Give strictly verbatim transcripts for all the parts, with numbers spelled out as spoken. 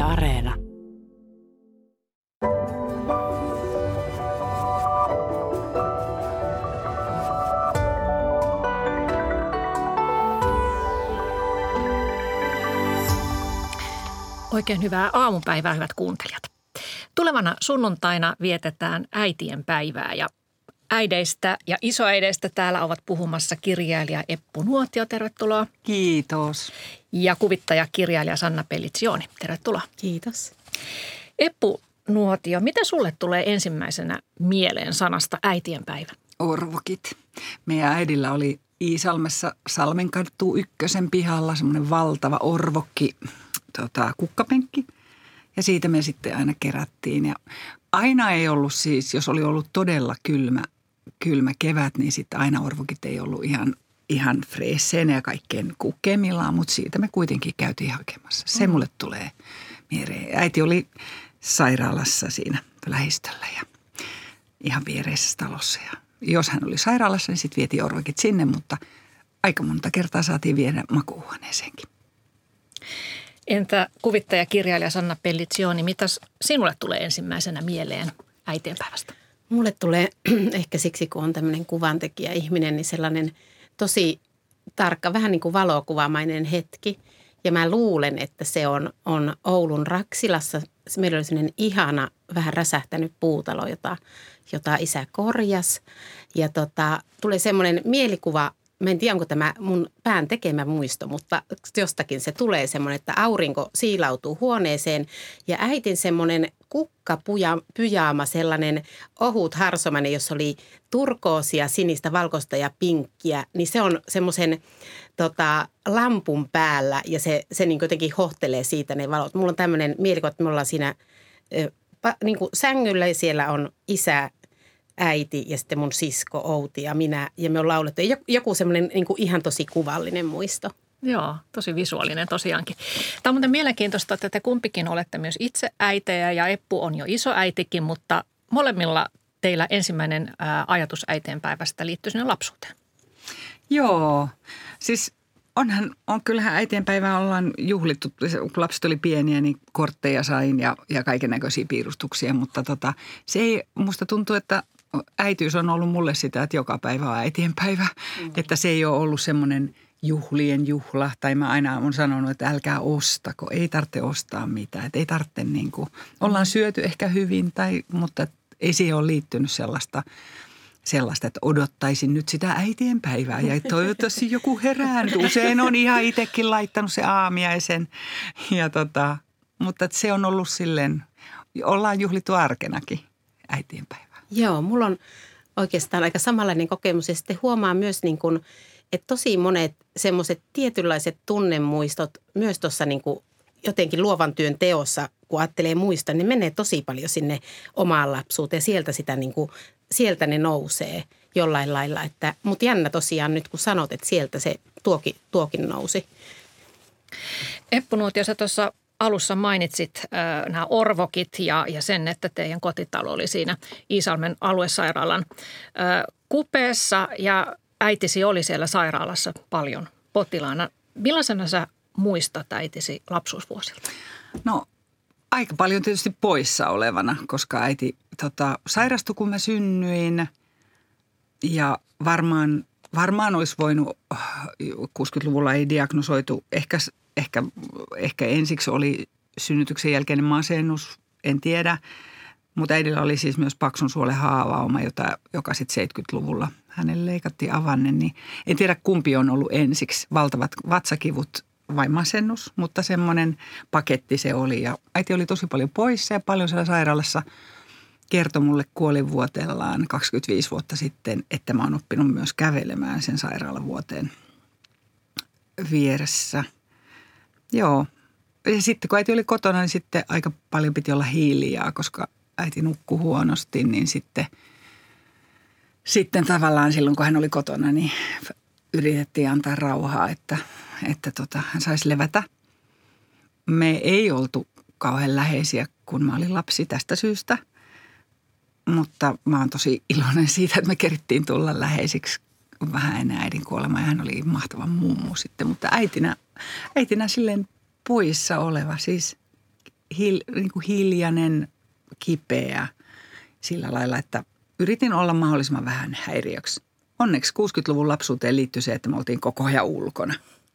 Areena. Oikein hyvää aamupäivää, hyvät kuuntelijat. Tulevana sunnuntaina vietetään äitien päivää ja äideistä ja isoäideistä täällä ovat puhumassa kirjailija Eppu Nuotio, tervetuloa. Kiitos. Ja kuvittaja kirjailija Sanna Pellizioni, tervetuloa. Kiitos. Eppu Nuotio, mitä sulle tulee ensimmäisenä mieleen sanasta äitienpäivä? Orvokit. Meidän äidillä oli Iisalmessa Salmenkatu ykkösen pihalla semmoinen valtava orvokki tota, kukkapenkki. Ja siitä me sitten aina kerättiin. Ja aina ei ollut siis, jos oli ollut todella kylmä, kylmä kevät, niin sitten aina orvokit ei ollut ihan, ihan freesseinä ja kaikkein kukkeemmillaan, mutta siitä me kuitenkin käytiin hakemassa. Se mulle tulee mieleen. Äiti oli sairaalassa siinä lähistöllä ja ihan viereisessä talossa. Ja jos hän oli sairaalassa, niin sitten vietiin orvokit sinne, mutta aika monta kertaa saatiin viedä makuuhuoneeseenkin. Entä kuvittaja kirjailija Sanna Pellizioni, mitä sinulle tulee ensimmäisenä mieleen äitienpäivästä? Mulle tulee ehkä siksi, kun on tämmöinen kuvantekijä ihminen, niin sellainen tosi tarkka, vähän niin kuin valokuvaamainen hetki. Ja mä luulen, että se on, on Oulun Raksilassa. Meillä oli sellainen ihana, vähän räsähtänyt puutalo, jota, jota isä korjasi. Ja tota, tulee semmoinen mielikuva. Mä en tiedä, onko tämä mun pään tekemä muisto, mutta jostakin se tulee semmoinen, että aurinko siilautuu huoneeseen ja äitin semmoinen kukkapyjaama, sellainen ohut harsomainen, jossa oli turkoosia, sinistä, valkoista ja pinkkiä, niin se on semmoisen tota, lampun päällä ja se, se niin jotenkin hohtelee siitä ne valot. Mulla on tämmöinen mielikuva, että me ollaan siinä äh, niin kuin sängyllä ja siellä on isä, äiti ja sitten mun sisko Outi ja minä ja me on laulettu. Joku semmoinen niin kuin ihan tosi kuvallinen muisto. Joo, tosi visuaalinen tosiaankin. Tämä on muuten mielenkiintoista, että te kumpikin olette myös itse äitejä ja Eppu on jo isoäitikin, mutta molemmilla teillä ensimmäinen ää, ajatus äitienpäivästä liittyy sinne lapsuuteen. Joo, siis onhan, on kyllähän äitienpäivää ollaan juhlittu, kun lapset oli pieniä, niin kortteja sain ja, ja kaiken näköisiä piirustuksia, mutta tota, se ei, musta tuntuu, että äitiys on ollut mulle sitä, että joka päivä on äitienpäivä, mm-hmm. että se ei ole ollut semmoinen juhlien juhla, tai mä aina olen sanonut, että älkää ostako, ei tarvitse ostaa mitään, että ei tarvitse niin kuin, ollaan syöty ehkä hyvin, tai, mutta ei siihen ole liittynyt sellaista, sellaista, että odottaisin nyt sitä äitienpäivää ja toivottavasti joku herää. Usein on ihan itsekin laittanut se aamiaisen, ja tota, mutta se on ollut silleen, ollaan juhlittu arkenakin äitienpäivää. Joo, mulla on oikeastaan aika samanlainen kokemus ja sitten huomaa myös niin kuin, että tosi monet semmoiset tietynlaiset tunnemuistot myös tuossa niin kuin jotenkin luovan työn teossa, kun ajattelee muista, niin menee tosi paljon sinne omaan lapsuuteen. Sieltä, sitä niin kuin, sieltä ne nousee jollain lailla. Että, mutta jännä tosiaan nyt, kun sanot, että sieltä se tuokin, tuokin nousi. Eppu Nuotio, sä tuossa alussa mainitsit äh, nämä orvokit ja, ja sen, että teidän kotitalo oli siinä Iisalmen aluesairaalan äh, kupeessa ja äitisi oli siellä sairaalassa paljon potilaana. Millaisena sä muistat äitisi lapsuusvuosilta? No aika paljon tietysti poissa olevana, koska äiti tota, sairastui, kun mä synnyin ja varmaan, varmaan olisi voinut, kuusikymmentäluvulla ei diagnosoitu, ehkä, ehkä, ehkä ensiksi oli synnytyksen jälkeinen masennus, en tiedä, mutta äidillä oli siis myös paksun suolen haavauma, jota, joka sitten seitsemänkymmentäluvulla hänelle leikattiin avanne, niin en tiedä kumpi on ollut ensiksi, valtavat vatsakivut vai masennus, mutta semmoinen paketti se oli ja äiti oli tosi paljon poissa ja paljon siellä sairaalassa. Kertoi mulle kuolinvuotellaan kaksikymmentäviisi vuotta sitten, että mä oon oppinut myös kävelemään sen sairaalavuoteen vieressä. Joo. Ja sitten kun äiti oli kotona, niin sitten aika paljon piti olla hiljaa, koska äiti nukkui huonosti, niin sitten, sitten tavallaan silloin, kun hän oli kotona, niin yritettiin antaa rauhaa, että, että tota, hän saisi levätä. Me ei oltu kauhean läheisiä, kun mä olin lapsi tästä syystä. Mutta mä oon tosi iloinen siitä, että me kerittiin tulla läheisiksi vähän ennen äidin kuolemaa. Ja hän oli mahtava mummu sitten, mutta äitinä, äitinä silleen poissa oleva, siis hil, niin kuin hiljainen, kipeä sillä lailla, että yritin olla mahdollisimman vähän häiriöksi. Onneksi kuusikymmentäluvun lapsuuteen liittyi se, että me oltiin koko ajan ulkona.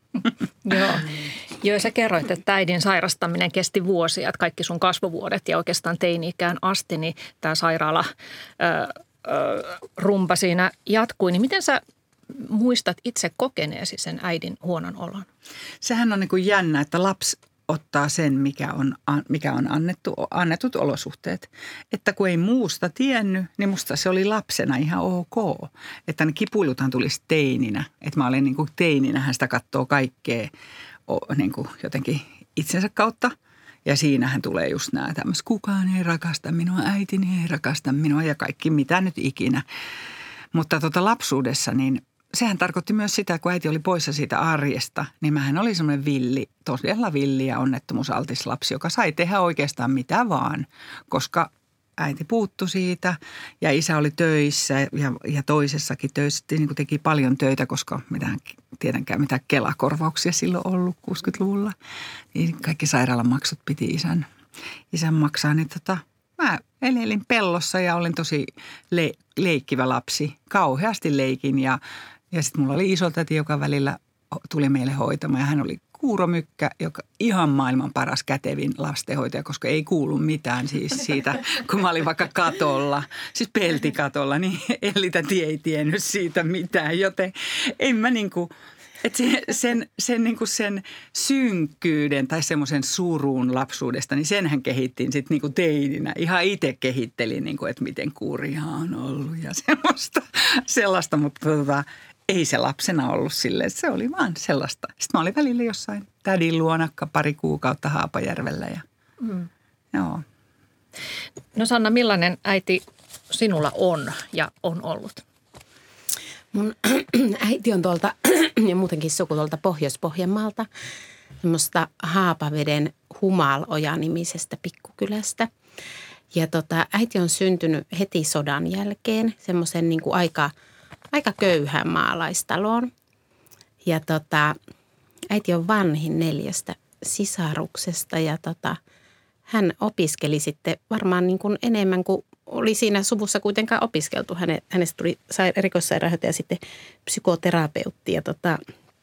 Joo. Joo, sä kerroit, että äidin sairastaminen kesti vuosia, että kaikki sun kasvuvuodet ja oikeastaan teini-ikään asti, niin tämä sairaala ö, ö, rumpa siinä jatkui. Niin miten sä muistat itse kokeneesi sen äidin huonon olon? Sehän on niin kuin jännä, että lapsi ottaa sen, mikä on, mikä on annettu, annetut olosuhteet. Että kun ei muusta tiennyt, niin musta se oli lapsena ihan ok. Että ne kipuiluthan tulisi teininä. Että mä olin niin kuin teininä, hän sitä katsoo kaikkea niin kuin jotenkin itsensä kautta. Ja siinähän tulee just nämä tämmöiset, kukaan ei rakasta minua, äitini ei rakasta minua ja kaikki mitä nyt ikinä. Mutta tota lapsuudessa niin sehän tarkoitti myös sitä, kun äiti oli poissa siitä arjesta, niin mähän oli semmoinen villi, todella villi ja onnettomuusaltis lapsi, joka sai tehdä oikeastaan mitä vaan, koska äiti puuttui siitä ja isä oli töissä ja, ja toisessakin töissä niin kuin teki paljon töitä, koska mitään, tietenkään mitään Kela-korvauksia silloin ollut kuusikymmentäluvulla. Niin kaikki sairaalamaksut piti isän, isän maksaa, niin tota, mä elin pellossa ja olin tosi le- leikkivä lapsi. Kauheasti leikin ja, ja sitten mulla oli isotäti, joka välillä tuli meille hoitamaan ja hän oli kuuromykkä, joka ihan maailman paras kätevin lastenhoitaja, koska ei kuulu mitään siis siitä, kun mä olin vaikka katolla, siis peltikatolla, niin Elli-täti ei tiennyt siitä mitään, joten en mä niinku, että sen, sen, sen, niinku sen synkkyyden tai semmoisen surun lapsuudesta, niin senhän kehittiin sitten niinku teininä. Ihan itse kehittelin, niinku, että miten kurjaa on ollut ja semmoista, sellaista, mutta tota, ei se lapsena ollut silleen, se oli vaan sellaista. Sitten mä olin välillä jossain tädin luonakka pari kuukautta Haapajärvellä ja mm. joo. No Sanna, millainen äiti sinulla on ja on ollut? Mun äiti on tuolta ja muutenkin suku tuolta Pohjois-Pohjanmaalta, semmoista Haapaveden Humaloja-nimisestä pikkukylästä. Ja tota, äiti on syntynyt heti sodan jälkeen semmoisen niin kuin aika, aika köyhään maalaistaloon. Ja tota, äiti on vanhin neljästä sisaruksesta ja tota, hän opiskeli sitten varmaan niin kuin enemmän kuin oli siinä suvussa kuitenkaan opiskeltu. Häne, hänestä tuli erikoissairaanhoitaja ja sitten psykoterapeutti. Ja tota,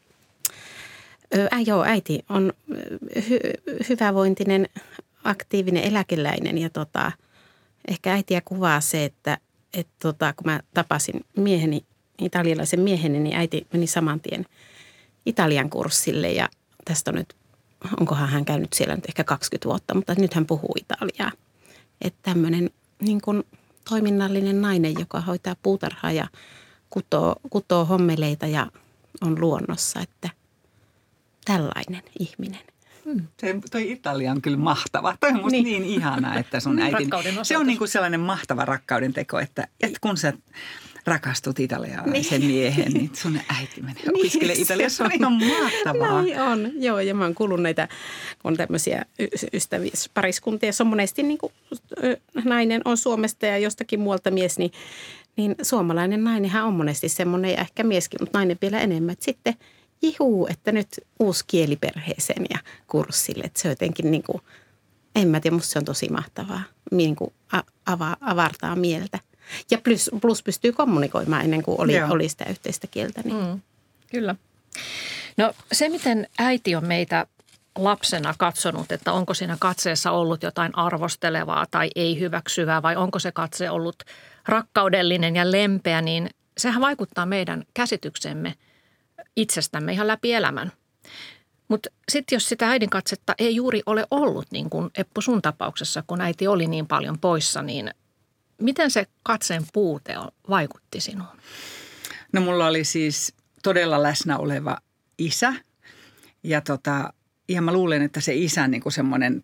ä, joo, äiti on hy, hyvävointinen, aktiivinen eläkeläinen ja tota, ehkä äitiä kuvaa se, että et tota, kun mä tapasin mieheni, italialaisen mieheni, niin äiti meni saman tien Italian kurssille ja tästä on nyt, onkohan hän käynyt siellä nyt ehkä kaksikymmentä vuotta, mutta nyt hän puhuu italiaa. Että tämmöinen niin kuin toiminnallinen nainen, joka hoitaa puutarhaa ja kutoo, kutoo hommeleita ja on luonnossa, että tällainen ihminen. Hmm. Se, toi Italia on kyllä mahtava. Toi on musta niin, niin ihana, että sun äiti, se on niin kuin sellainen mahtava rakkauden teko, että, että kun sä rakastut italialaisen niin. miehen, niin sun äiti menee niin, opiskele Italiassa. Se on ihan mahtavaa. Näin on, joo. Ja mä oon kuullut näitä, kun on tämmöisiä ystäviä, pariskuntia, jos on monesti niin kuin nainen on Suomesta ja jostakin muualta mies, niin, niin suomalainen nainenhan on monesti semmoinen ja ehkä mieskin, mutta nainen vielä enemmän. Että sitten jihuu, että nyt uusi kieli perheeseen ja kurssille. Että se on jotenkin niin kuin, en mä tiedä, musta se on tosi mahtavaa, niin kuin ava, avartaa mieltä. Ja plus, plus pystyy kommunikoimaan ennen kuin oli, oli sitä yhteistä kieltä. Niin. Mm, kyllä. No se, miten äiti on meitä lapsena katsonut, että onko siinä katseessa ollut jotain arvostelevaa tai ei hyväksyvää vai onko se katse ollut rakkaudellinen ja lempeä, niin sehän vaikuttaa meidän käsityksemme itsestämme ihan läpi elämän. Mutta sitten jos sitä äidin katsetta ei juuri ole ollut, niin kuin Eppu sun tapauksessa, kun äiti oli niin paljon poissa, niin miten se katseen puute vaikutti sinuun? No mulla oli siis todella läsnä oleva isä ja, tota, ja mä luulen, että se isän niin kuin semmoinen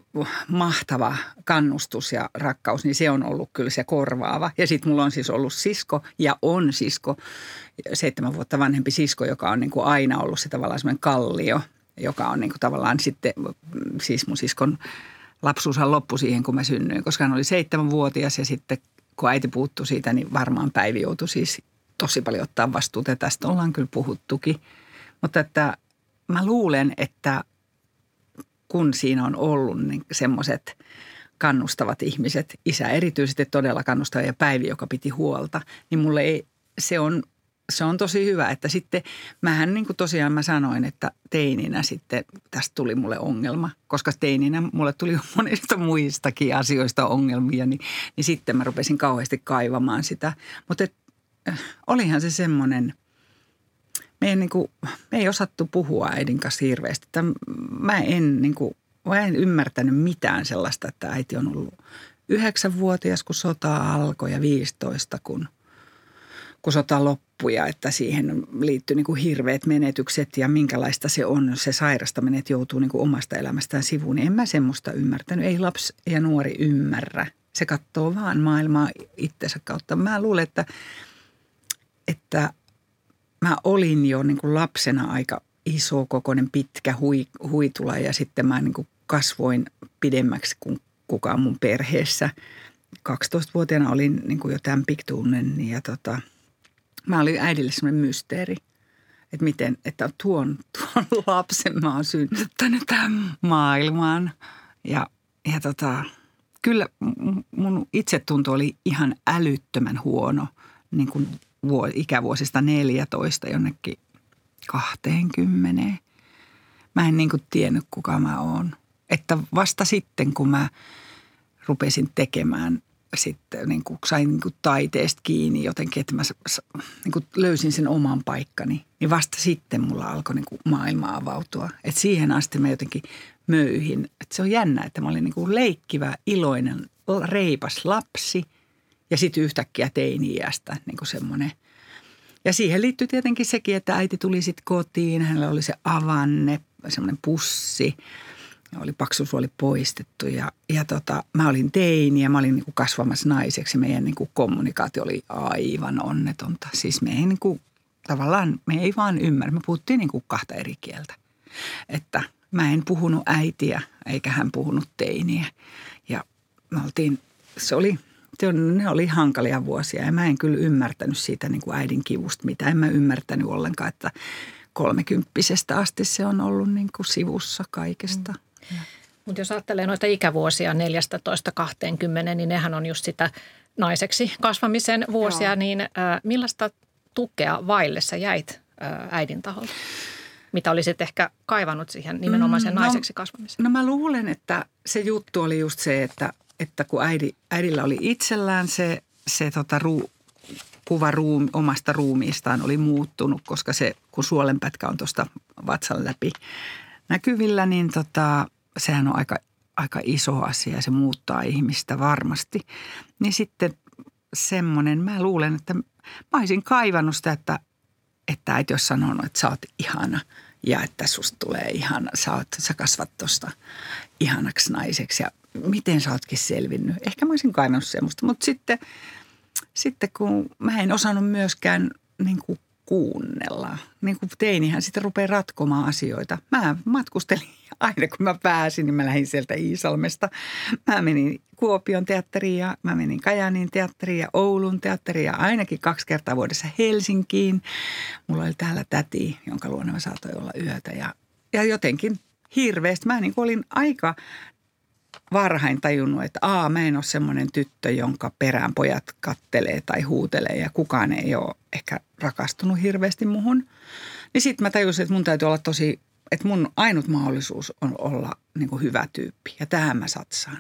mahtava kannustus ja rakkaus, niin se on ollut kyllä se korvaava. Ja sitten mulla on siis ollut sisko ja on sisko, seitsemän vuotta vanhempi sisko, joka on niin kuin aina ollut se tavallaan semmoinen kallio, joka on niin kuin tavallaan sitten, siis mun siskon lapsuushan loppui siihen, kun mä synnyin, koska hän oli seitsemänvuotias ja sitten kun äiti puuttui siitä, niin varmaan Päivi joutui siis tosi paljon ottaa vastuuta ja tästä ollaan kyllä puhuttukin. Mutta että mä luulen, että kun siinä on ollut niin semmoiset kannustavat ihmiset, isä erityisesti todella kannustava ja Päivi, joka piti huolta, niin mulle ei, se on, se on tosi hyvä, että sitten mähän niin kuin tosiaan mä sanoin, että teininä sitten tästä tuli mulle ongelma, koska teininä mulle tuli monista muistakin asioista ongelmia, niin, niin sitten mä rupesin kauheasti kaivamaan sitä, mutta et, äh, olihan se semmoinen, me ei, niin kuin, me ei osattu puhua äidin kanssa hirveästi, että mä en niin kuin, mä en ymmärtänyt mitään sellaista, että äiti on ollut yhdeksänvuotias, kun sota alkoi ja viisitoista, kun, kun sota loppui ja että siihen liittyy niin kuin hirveät menetykset ja minkälaista se on, se sairastaminen, että joutuu niin kuin omasta elämästään sivuun. Niin en mä semmoista ymmärtänyt. Ei lapsi ja nuori ymmärrä. Se katsoo vaan maailmaa itsensä kautta. Mä luulen, että, että mä olin jo niin kuin lapsena aika iso, kokoinen, pitkä hui, huitula ja sitten mä niin kuin kasvoin pidemmäksi kuin kukaan mun perheessä. kaksitoistavuotiaana olin niin kuin jo tämän piktuinen ja tota, mä olin äidille semmoinen mysteeri, että miten, että tuon, tuon lapsen mä oon synnyttänyt tämän maailmaan. Ja, ja tota, kyllä mun itsetunto oli ihan älyttömän huono niin kuin ikävuosista neljätoista jonnekin kahteenkymmeneen. Mä en niin kuin tiennyt, kuka mä oon. Että vasta sitten, kun mä rupesin tekemään, sitten niin kuin sain niin kuin taiteesta kiinni jotenkin, että mä niin kuin löysin sen oman paikkani, niin vasta sitten mulla alkoi niin kuin maailma avautua. Että siihen asti mä jotenkin möyhin. Että se on jännä, että mä olin niin kuin leikkivä, iloinen, reipas lapsi ja sitten yhtäkkiä teini-iästä niin kuin semmoinen. Ja siihen liittyy tietenkin sekin, että äiti tuli sitten kotiin, hänellä oli se avanne, semmoinen pussi. Oli paksusuoli poistettu ja, ja tota, mä olin teini ja mä olin niinku kasvamassa naiseksi. Meidän niinku kommunikaatio oli aivan onnetonta. Siis me ei niinku, tavallaan, me ei vaan ymmärrä. Me puhuttiin niinku kahta eri kieltä. Että mä en puhunut äitiä eikä hän puhunut teiniä. Ja me oltiin, se oli, se on, ne oli hankalia vuosia ja mä en kyllä ymmärtänyt siitä niinku äidin kivusta mitä. En mä ymmärtänyt ollenkaan, että kolmekymppisestä asti se on ollut niinku sivussa kaikesta. Mm. Mutta jos ajattelee noita ikävuosia neljätoista kaksikymmentä, niin nehän on just sitä naiseksi kasvamisen vuosia. Joo. Niin äh, millaista tukea vaille sä jäit äh, äidin taholta? Mitä olisit ehkä kaivannut siihen nimenomaan sen mm, naiseksi no, kasvamiseen? No mä luulen, että se juttu oli just se, että, että kun äidi, äidillä oli itsellään se, se tota ruu, kuva ruum, omasta ruumiistaan oli muuttunut, koska se, kun suolenpätkä on tuosta vatsan läpi näkyvillä, niin tota, sehän on aika, aika iso asia ja se muuttaa ihmistä varmasti. Niin sitten semmoinen, mä luulen, että mä olisin kaivannut sitä, että, että äiti olisi sanonut, että sä oot ihana ja että susta tulee ihana. Sä, oot, sä kasvat tuosta ihanaksi naiseksi ja miten sä ootkin selvinnyt. Ehkä mä olisin kaivannut semmoista, mutta sitten, sitten kun mä en osannut myöskään niin kuin kuunnella. Niin kuin teinihän sitten rupeaa ratkomaan asioita. Mä matkustelin aina, kun mä pääsin, niin mä lähdin sieltä Iisalmesta. Mä menin Kuopion teatteriin ja mä menin Kajaanin teatteriin ja Oulun teatteriin ja ainakin kaksi kertaa vuodessa Helsinkiin. Mulla oli täällä täti, jonka luona mä saatoin olla yötä ja, ja jotenkin hirveästi. Mä niin kuin olin aika varhain tajunnut, että aa, mä en ole semmoinen tyttö, jonka perään pojat kattelee tai huutelee ja kukaan ei ole ehkä rakastunut hirveästi muhun. Niin sitten mä tajusin, että mun täytyy olla tosi, että mun ainut mahdollisuus on olla niin kuin hyvä tyyppi. Ja tähän mä satsaan.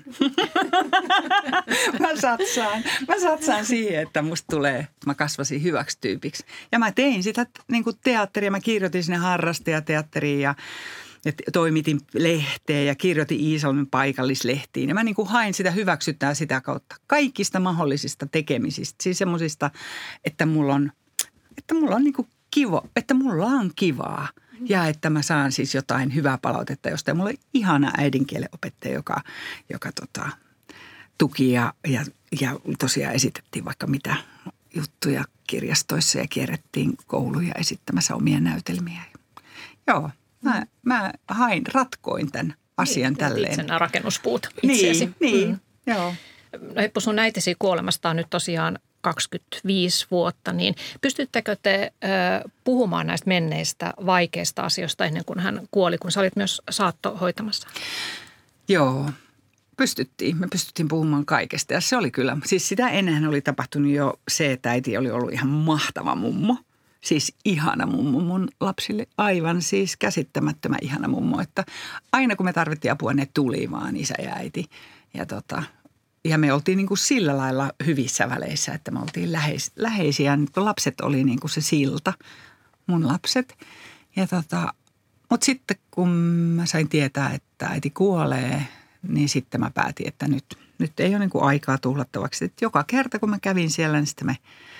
mä satsaan. Mä satsaan siihen, että musta tulee, että mä kasvasin hyväksi tyypiksi. Ja mä tein sitä niin kuin teatteria. Mä kirjoitin sinne harrastajateatteriin ja Ja toimitin lehteen ja kirjoitin Iisalmen paikallislehtiin. Ja mä niin kuin hain sitä hyväksyttää sitä kautta kaikista mahdollisista tekemisistä. Siis semmoisista, että mulla on, että mulla on niin kuin kiva, että mulla on kivaa. Ja että mä saan siis jotain hyvää palautetta jostain. Mulla on ihana äidinkielen opettaja, joka, joka tota, tuki ja, ja, ja tosiaan esitettiin vaikka mitä juttuja kirjastoissa ja kierrettiin kouluja esittämässä omia näytelmiä. Joo. Mä, mä hain, ratkoin tämän asian niin, tälleen. Itse nämä rakennuspuut itseäsi. Niin, niin mm. joo. No Heppu, sun äitisi kuolemasta on nyt tosiaan kaksikymmentäviisi vuotta, niin pystyttekö te ö, puhumaan näistä menneistä vaikeista asioista ennen kuin hän kuoli, kun sä olit myös saattohoitamassa? Joo, pystyttiin. Me pystyttiin puhumaan kaikesta ja se oli kyllä, siis sitä ennenhän oli tapahtunut jo se, että äiti oli ollut ihan mahtava mummo. Siis ihana mummo mun lapsille, aivan siis käsittämättömän ihana mummo, että aina kun me tarvittiin apua, ne tuli vaan isä ja äiti. Ja, tota, ja me oltiin niin kuin sillä lailla hyvissä väleissä, että me oltiin läheis, läheisiä. Lapset oli niin kuin se silta, mun lapset. Ja tota, mutta sitten kun mä sain tietää, että äiti kuolee, niin sitten mä päätin, että nyt, nyt ei ole niin kuin aikaa tuhlattavaksi. Että joka kerta kun mä kävin siellä, niin sitten me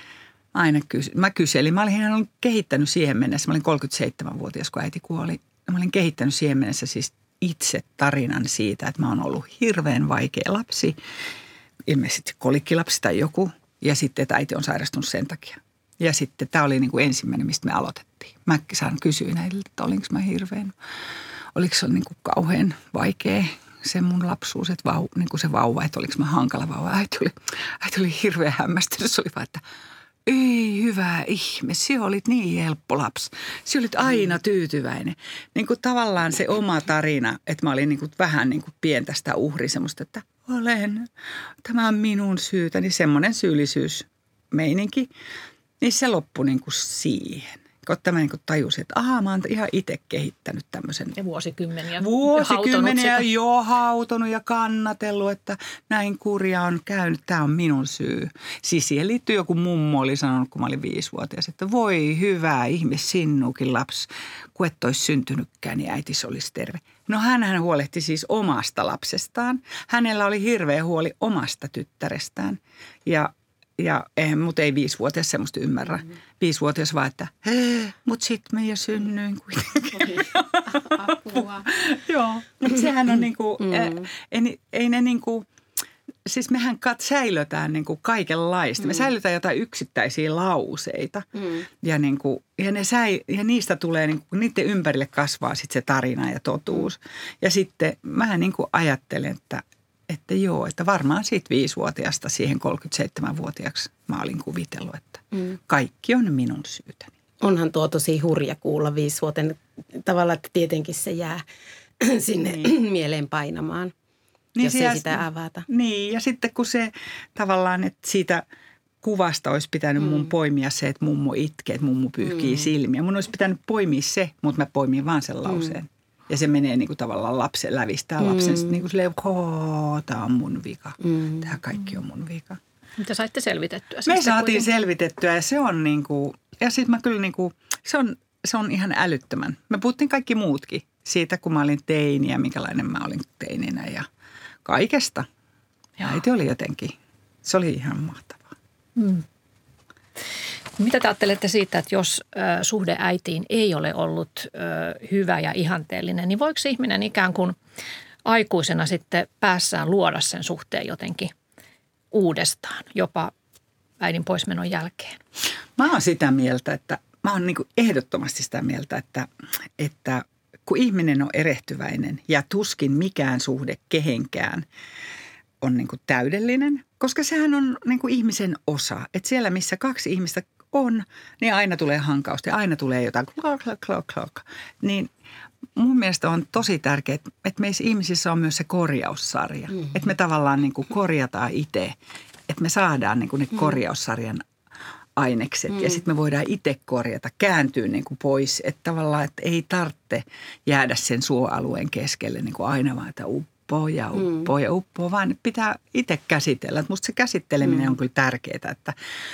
aina kysy- mä kyselin. Mä olin ihan kehittänyt siihen mennessä. Mä olin kolmekymmentäseitsemänvuotias, kun äiti kuoli. Mä olin kehittänyt siihen mennessä siis itse tarinan siitä, että mä oon ollut hirveän vaikea lapsi. Ilmeisesti kolikkilapsi tai joku. Ja sitten, että äiti on sairastunut sen takia. Ja sitten tämä oli niin kuin ensimmäinen, mistä me aloitettiin. Mä saan kysyä näiltä, että olinko mä hirveän, oliko se niin kuin kauhean vaikea se mun lapsuus, että vau, niin kuin se vauva, että oliko mä hankala vauva. Äiti oli, äiti oli hirveän hämmästynyt. Se oli vaan, että ei hyvä ihme, sinä olit niin helppo lapsi. Sinä olit aina tyytyväinen. Niin kuin tavallaan se oma tarina, että mä olin niin kuin vähän niin kuin pientä sitä uhri semmoista, että olen, tämä on minun syytä, niin semmoinen syyllisyysmeininki, niin se loppui niin kuin siihen. Kun tämä niin kuin tajusi, että ahaa, mä oon ihan itse kehittänyt tämmöisen. Ja vuosikymmeniä. Vuosikymmeniä jo hautonut ja kannatellut, että näin kurja on käynyt. Tämä on minun syy. Siis siihen liittyy joku mummo oli sanonut, kun mä olin viisivuotias, että voi hyvä ihme sinuukin lapsi, kun et olisi syntynytkään, niin äitis olisi terve. No hänhän huolehti siis omasta lapsestaan. Hänellä oli hirveä huoli omasta tyttärestään ja Ja eihän mut ei viisivuotias semmoista ymmärrä. Mm. Viisivuotias vaan, että mut sit mä jo synnyin kuitenkin. Apua. Joo, mutta sehän on niinku, mm. ä, ei, ei ne niinku, siis mehän kat säilötään niinku kaikenlaista. Mm. Me säilytään jotain yksittäisiä lauseita mm. ja, niinku, ja, ne säi, ja niistä tulee, niinku, niiden ympärille kasvaa sitten se tarina ja totuus. Mm. Ja sitten mä niinku ajattelen, että Että joo, että varmaan siitä viisivuotiaasta siihen kolmekymmentäseitsemänvuotiaaksi mä olin kuvitellut, että mm. kaikki on minun syytäni. Onhan tuo tosi hurja kuulla viisivuoten tavalla, että tietenkin se jää sinne niin. mieleen painamaan, niin jos ei sitä avata. Niin, ja sitten kun se tavallaan, että siitä kuvasta olisi pitänyt mm. mun poimia se, että mummo itkee, että mummo pyyhkii mm. silmiä. Mun olisi pitänyt poimia se, mutta mä poimin vaan sen lauseen. Mm. Ja se menee niin kuin tavallaan lapsen, lävistää mm. lapsen niin kuin silleen, että tämä on mun vika. Mm. Tämä kaikki on mun vika. Mitä saitte selvitettyä? Me saatiin kuitenkin selvitettyä ja se on niin kuin, ja sitten mä kyllä niin kuin, se on, se on ihan älyttömän. Me puhuttiin kaikki muutkin siitä, kun mä olin teini ja minkälainen mä olin teininä ja kaikesta. Ja äiti oli jotenkin, se oli ihan mahtavaa. Mm. Mitä te ajattelette siitä, että jos ö, suhde äitiin ei ole ollut ö, hyvä ja ihanteellinen, niin voiko ihminen ikään kuin aikuisena sitten päässään luoda sen suhteen jotenkin uudestaan, jopa äidin poismenon jälkeen? Mä oon sitä mieltä, että mä oon niin kuin ehdottomasti sitä mieltä, että, että kun ihminen on erehtyväinen ja tuskin mikään suhde kehenkään on niin kuin täydellinen, koska sehän on niin kuin ihmisen osa. Että siellä, missä kaksi ihmistä on, niin aina tulee hankausta ja aina tulee jotain klok, klok, klok, klok. Niin mun mielestä on tosi tärkeää, että meissä ihmisissä on myös se korjaussarja. Mm-hmm. Että me tavallaan niin kuin korjataan itse, että me saadaan niin kuin ne korjaussarjan ainekset mm-hmm. ja sitten me voidaan itse korjata, kääntyä niin kuin pois. Että tavallaan, että ei tarvitse jäädä sen suoalueen keskelle niin kuin aina vaan, että uppoo ja uppoo mm. ja uppoo, vaan pitää itse käsitellä. Että musta se käsitteleminen mm. on kyllä tärkeää, että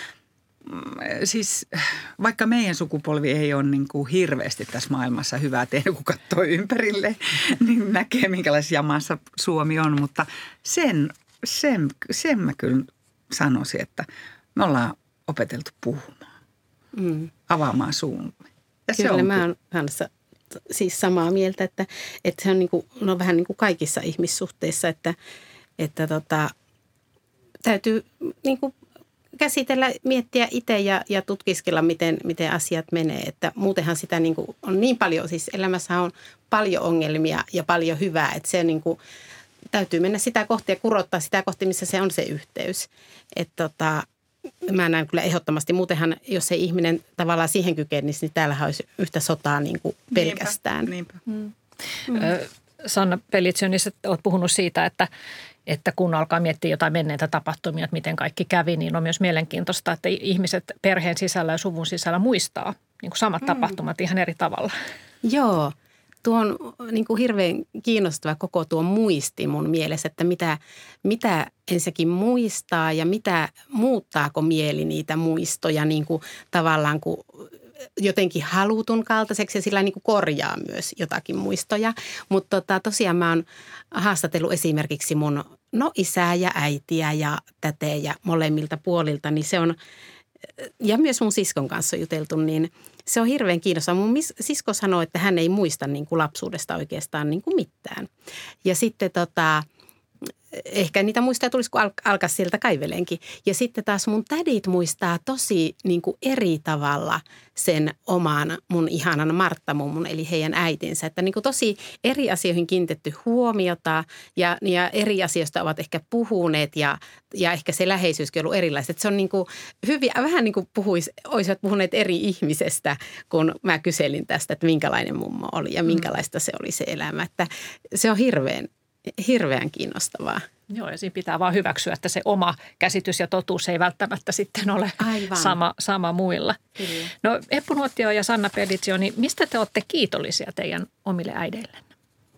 siis vaikka meidän sukupolvi ei ole niin kuin hirveästi tässä maailmassa hyvää tehnyt, kun katsoo ympärille, niin näkee minkälaisessa jamassa Suomi on. Mutta sen, sen, sen mä kyllä sanoisin, että me ollaan opeteltu puhumaan, mm. avaamaan suumme. Ja kyllä se on mä oon kanssa siis samaa mieltä, että, että se on, niin kuin, no vähän niin kuin kaikissa ihmissuhteissa, että, että tota, täytyy niin kuin käsitellä, miettiä itse ja, ja tutkiskella, miten, miten asiat menee. Että muutenhan sitä niin kuin on niin paljon, siis elämässä on paljon ongelmia ja paljon hyvää, että se niin kuin, täytyy mennä sitä kohti ja kurottaa sitä kohti, missä se on se yhteys. Että tota, mä näen kyllä ehdottomasti. Muutenhan, jos ei ihminen tavallaan siihen kykenisi, niin täällähän olisi yhtä sotaa niin kuin pelkästään. Niinpä, niinpä. Mm. Ö, Sanna Pellizzionis, olet puhunut siitä, että, että kun alkaa miettiä jotain menneitä tapahtumia, että miten kaikki kävi, niin on myös mielenkiintoista, että ihmiset perheen sisällä ja suvun sisällä muistaa niin kuin samat mm. tapahtumat ihan eri tavalla. Joo. Tuo on niin kuin hirveän kiinnostava koko tuo muisti mun mielessä, että mitä, mitä ensinnäkin muistaa ja mitä muuttaako mieli niitä muistoja niin kuin tavallaan kuin jotenkin halutun kaltaiseksi ja sillä niin kuin korjaa myös jotakin muistoja. Mutta tota, tosiaan mä oon haastatellut esimerkiksi mun no isää ja äitiä ja tätejä molemmilta puolilta, niin se on, ja myös mun siskon kanssa juteltu, niin se on hirveän kiinnostavaa. Mun sisko sanoi, että hän ei muista niin kuin lapsuudesta oikeastaan niin kuin mitään. Ja sitten tota, ehkä niitä muistoja tulisi, kun alkaa sieltä kaiveleenkin. Ja sitten taas mun tädit muistaa tosi niin kuin eri tavalla sen oman mun ihanan Martta-mummun, eli heidän äitinsä. Että niin kuin tosi eri asioihin kiinnitetty huomiota ja, ja eri asioista ovat ehkä puhuneet ja, ja ehkä se läheisyyskin on ollut erilaista. Että se on niin kuin hyviä, vähän niin kuin puhuis, olisivat puhuneet eri ihmisestä, kun mä kyselin tästä, että minkälainen mummo oli ja minkälaista se oli se elämä. Että se on hirveän Hirveän kiinnostavaa. Joo, ja siinä pitää vaan hyväksyä, että se oma käsitys ja totuus ei välttämättä sitten ole sama, sama muilla. Kyllä. No Eppu Nuotio ja Sanna Pellizzio, mistä te olette kiitollisia teidän omille äideillenne?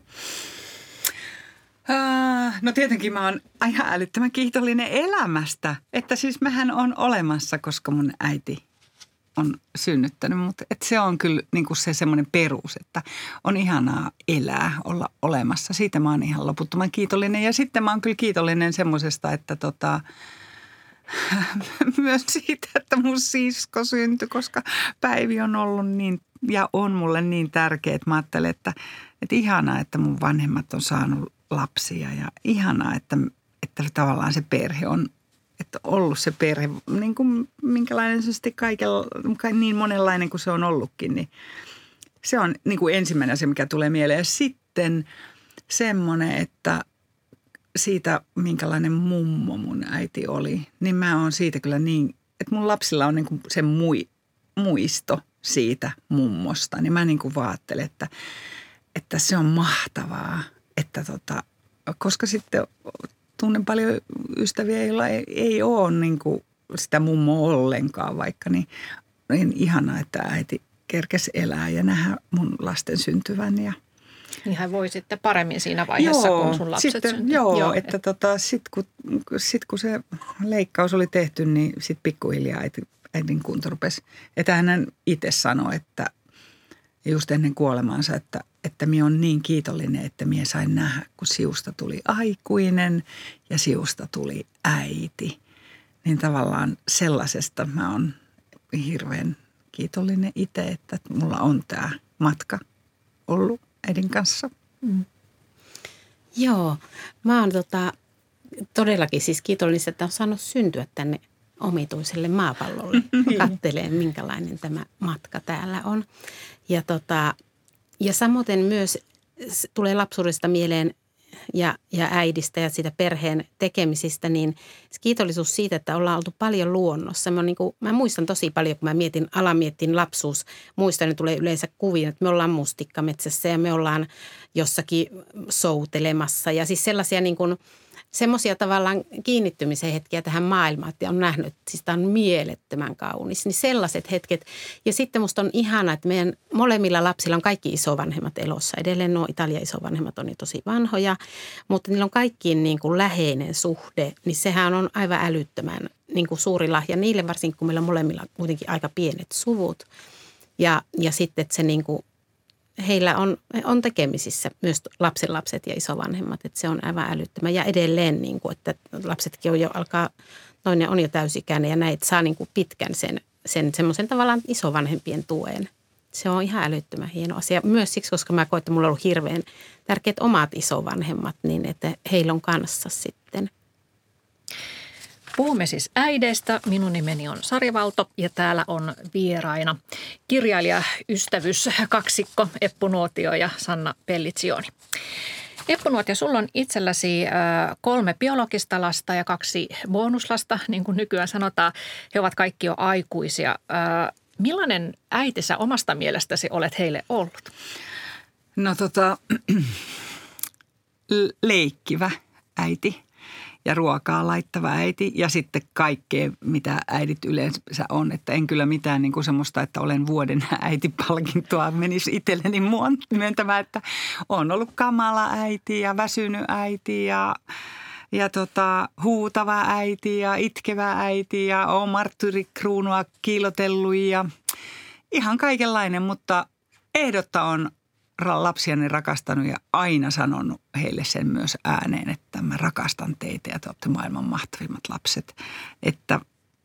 Uh, no tietenkin mä oon ihan älyttömän kiitollinen elämästä. Että siis mähän on olemassa, koska mun äiti on synnyttänyt, mutta et se on kyllä niin kuin se semmoinen perus, että on ihanaa elää, olla olemassa. Siitä mä oon ihan loputtoman kiitollinen ja sitten mä oon kyllä kiitollinen semmoisesta, että tota, myös siitä, että mun sisko syntyi, koska Päivi on ollut niin ja on mulle niin tärkeä, että mä ajattelen, että, että ihanaa, että mun vanhemmat on saanut lapsia ja ihanaa, että, että tavallaan se perhe on että ollut se perhe, niin kuin minkälainen se sitten kaikella, niin monenlainen kuin se on ollutkin, niin se on niin kuin ensimmäinen asia, mikä tulee mieleen. Ja sitten semmoinen, että siitä minkälainen mummo mun äiti oli, niin mä oon siitä kyllä niin, että mun lapsilla on niin kuin se mui, muisto siitä mummosta. Niin mä niin kuin vaattelen, että, että se on mahtavaa, että tota, koska sitten tunnen paljon ystäviä, joilla ei, ei ole niin kuin sitä mummoa ollenkaan vaikka, niin, niin ihanaa, että äiti kerkesi elää ja nähdä mun lasten syntyvän. Ja niin hän voi sitten paremmin siinä vaiheessa, joo, kun sun lapset sitten, syntyy. Joo, joo, että tota, sitten kun, sit, kun se leikkaus oli tehty, niin sitten pikkuhiljaa äiti, äidin kunto rupesi. Että hän itse sanoi, että just ennen kuolemaansa, että, että minä olen niin kiitollinen, että minä sain nähdä, kun siusta tuli aikuinen ja siusta tuli äiti. Niin tavallaan sellaisesta mä oon hirveän kiitollinen itse, että mulla on tämä matka ollut äidin kanssa. Mm. Joo, mä oon tota, todellakin siis kiitollinen, että on saanut syntyä tänne omituiselle maapallolle. Katteleen, minkälainen tämä matka täällä on. Ja, tota, ja samoin myös tulee lapsuudesta mieleen ja, ja äidistä ja siitä perheen tekemisistä, niin kiitollisuus siitä, että ollaan oltu paljon luonnossa. Mä, niin kuin, mä muistan tosi paljon, kun mä mietin, alamiettin lapsuus, muistan, että tulee yleensä kuviin, että me ollaan mustikkametsässä ja me ollaan jossakin soutelemassa. Ja siis sellaisia niin kuin semmoisia tavallaan kiinnittymisen hetkiä tähän maailmaan, että on nähnyt, että siis tämä on mielettömän kaunis. Niin sellaiset hetket. Ja sitten musta on ihana, että meidän molemmilla lapsilla on kaikki isovanhemmat elossa. Edelleen nuo Italian isovanhemmat on jo tosi vanhoja, mutta niillä on kaikkiin niin kuin läheinen suhde. Niin sehän on aivan älyttömän niin kuin suuri lahja niille, varsinkin kun meillä on molemmilla kuitenkin aika pienet suvut. Ja, ja sitten, että se niin kuin heillä on, on tekemisissä myös lapsenlapset ja isovanhemmat, että se on aivan älyttömän. Ja edelleen, niin kuin, että lapsetkin on jo alkaa, toinen on jo täysikäinen ja näitä saa niin kuin pitkän sen, sen semmoisen tavallaan isovanhempien tuen. Se on ihan älyttömän hieno asia. Myös siksi, koska mä koen, että mulla on ollut hirveän tärkeät omat isovanhemmat, niin että heillä on kanssa sitten. Puhumme siis äideistä. Minun nimeni on Sari Valto ja täällä on vieraina kirjailija, ystävyys, kaksikko Eppu Nuotio ja Sanna Pellizzio. Eppu Nuotio, sulla on itselläsi kolme biologista lasta ja kaksi bonuslasta, niin kuin nykyään sanotaan. He ovat kaikki jo aikuisia. Millainen äiti sä omasta mielestäsi olet heille ollut? No tota, leikkivä äiti ja ruokaa laittava äiti ja sitten kaikkea, mitä äidit yleensä on. Että en kyllä mitään niin kuin semmoista, että olen vuoden äitipalkintoa menisi itselleni myöntämään, että on ollut kamala äiti ja väsynyt äiti ja, ja tota, huutava äiti ja itkevä äiti ja olen marttyrikruunua kiilotellut ja ihan kaikenlainen, mutta ehdotta on lapsiani rakastanut ja aina sanonut heille sen myös ääneen, että mä rakastan teitä ja te olette maailman mahtavimmat lapset. Että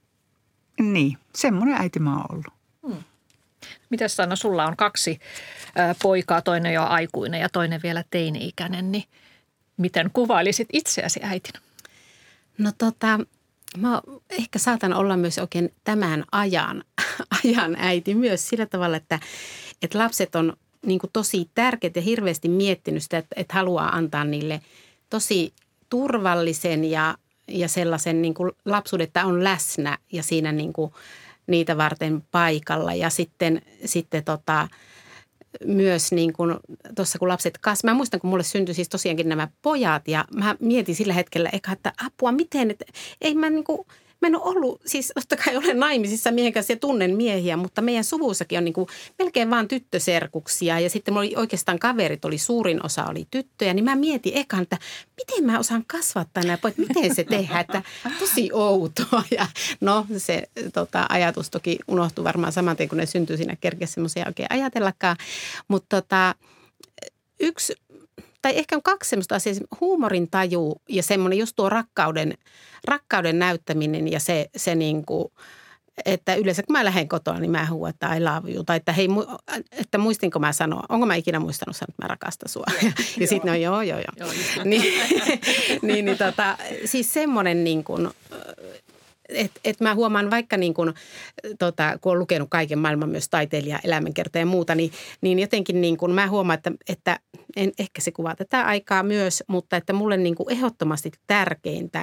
niin, semmoinen äiti mä oon ollut. Hmm. Mites Sanna, sulla on kaksi ä, poikaa, toinen jo aikuinen ja toinen vielä teini-ikäinen, niin miten kuvailisit itseäsi äitinä? No tota, mä ehkä saatan olla myös oikein tämän ajan, ajan äiti myös sillä tavalla, että, että lapset on niin kuin tosi tärkeät ja hirveästi miettinyt sitä, että, että haluaa antaa niille tosi turvallisen ja, ja sellaisen niin kuin lapsuuden, että on läsnä ja siinä niin kuin niitä varten paikalla. Ja sitten, sitten tota, myös niin kuin tuossa kun lapset kasvavat. Mä muistan, kun mulle syntyi siis tosiaankin nämä pojat ja mä mietin sillä hetkellä eka, että apua miten, että ei mä niin kuin Mä en ole ollut, siis totta kai olen naimisissa miehen kanssa ja tunnen miehiä, mutta meidän suvussakin on niin kuin melkein vaan tyttöserkuksia. Ja sitten mulla oli oikeastaan kaverit, oli suurin osa oli tyttöjä, niin mä mietin ekan, että miten mä osaan kasvattaa nämä pojat, miten se tehdään, että tosi outoa. Ja no se tota, ajatus toki unohtui varmaan saman tien, kun ne syntyi siinä kerkessä semmoisia oikein ajatellakaan. Mutta tota, yksi tai ehkä on kaksi semmoista asiaa, huumorin taju ja semmoinen just tuo rakkauden, rakkauden näyttäminen ja se, se niin kuin, että yleensä kun mä lähden kotoa, niin mä huuan, että I love you. Tai että hei, että muistinko mä sanoa, onko mä ikinä muistanut sanoa, että mä rakastan sua. Ja, ja sitten on joo, joo, joo. joo niin, niin, niin tota, siis semmoinen niin kuin, että et mä huomaan vaikka niin kuin, tota, kun olen lukenut kaiken maailman myös taiteilija, elämänkertoja ja muuta, niin, niin jotenkin niin kuin mä huomaan, että, että en, ehkä se kuvaa tätä aikaa myös, mutta että mulle niin kuin ehdottomasti tärkeintä,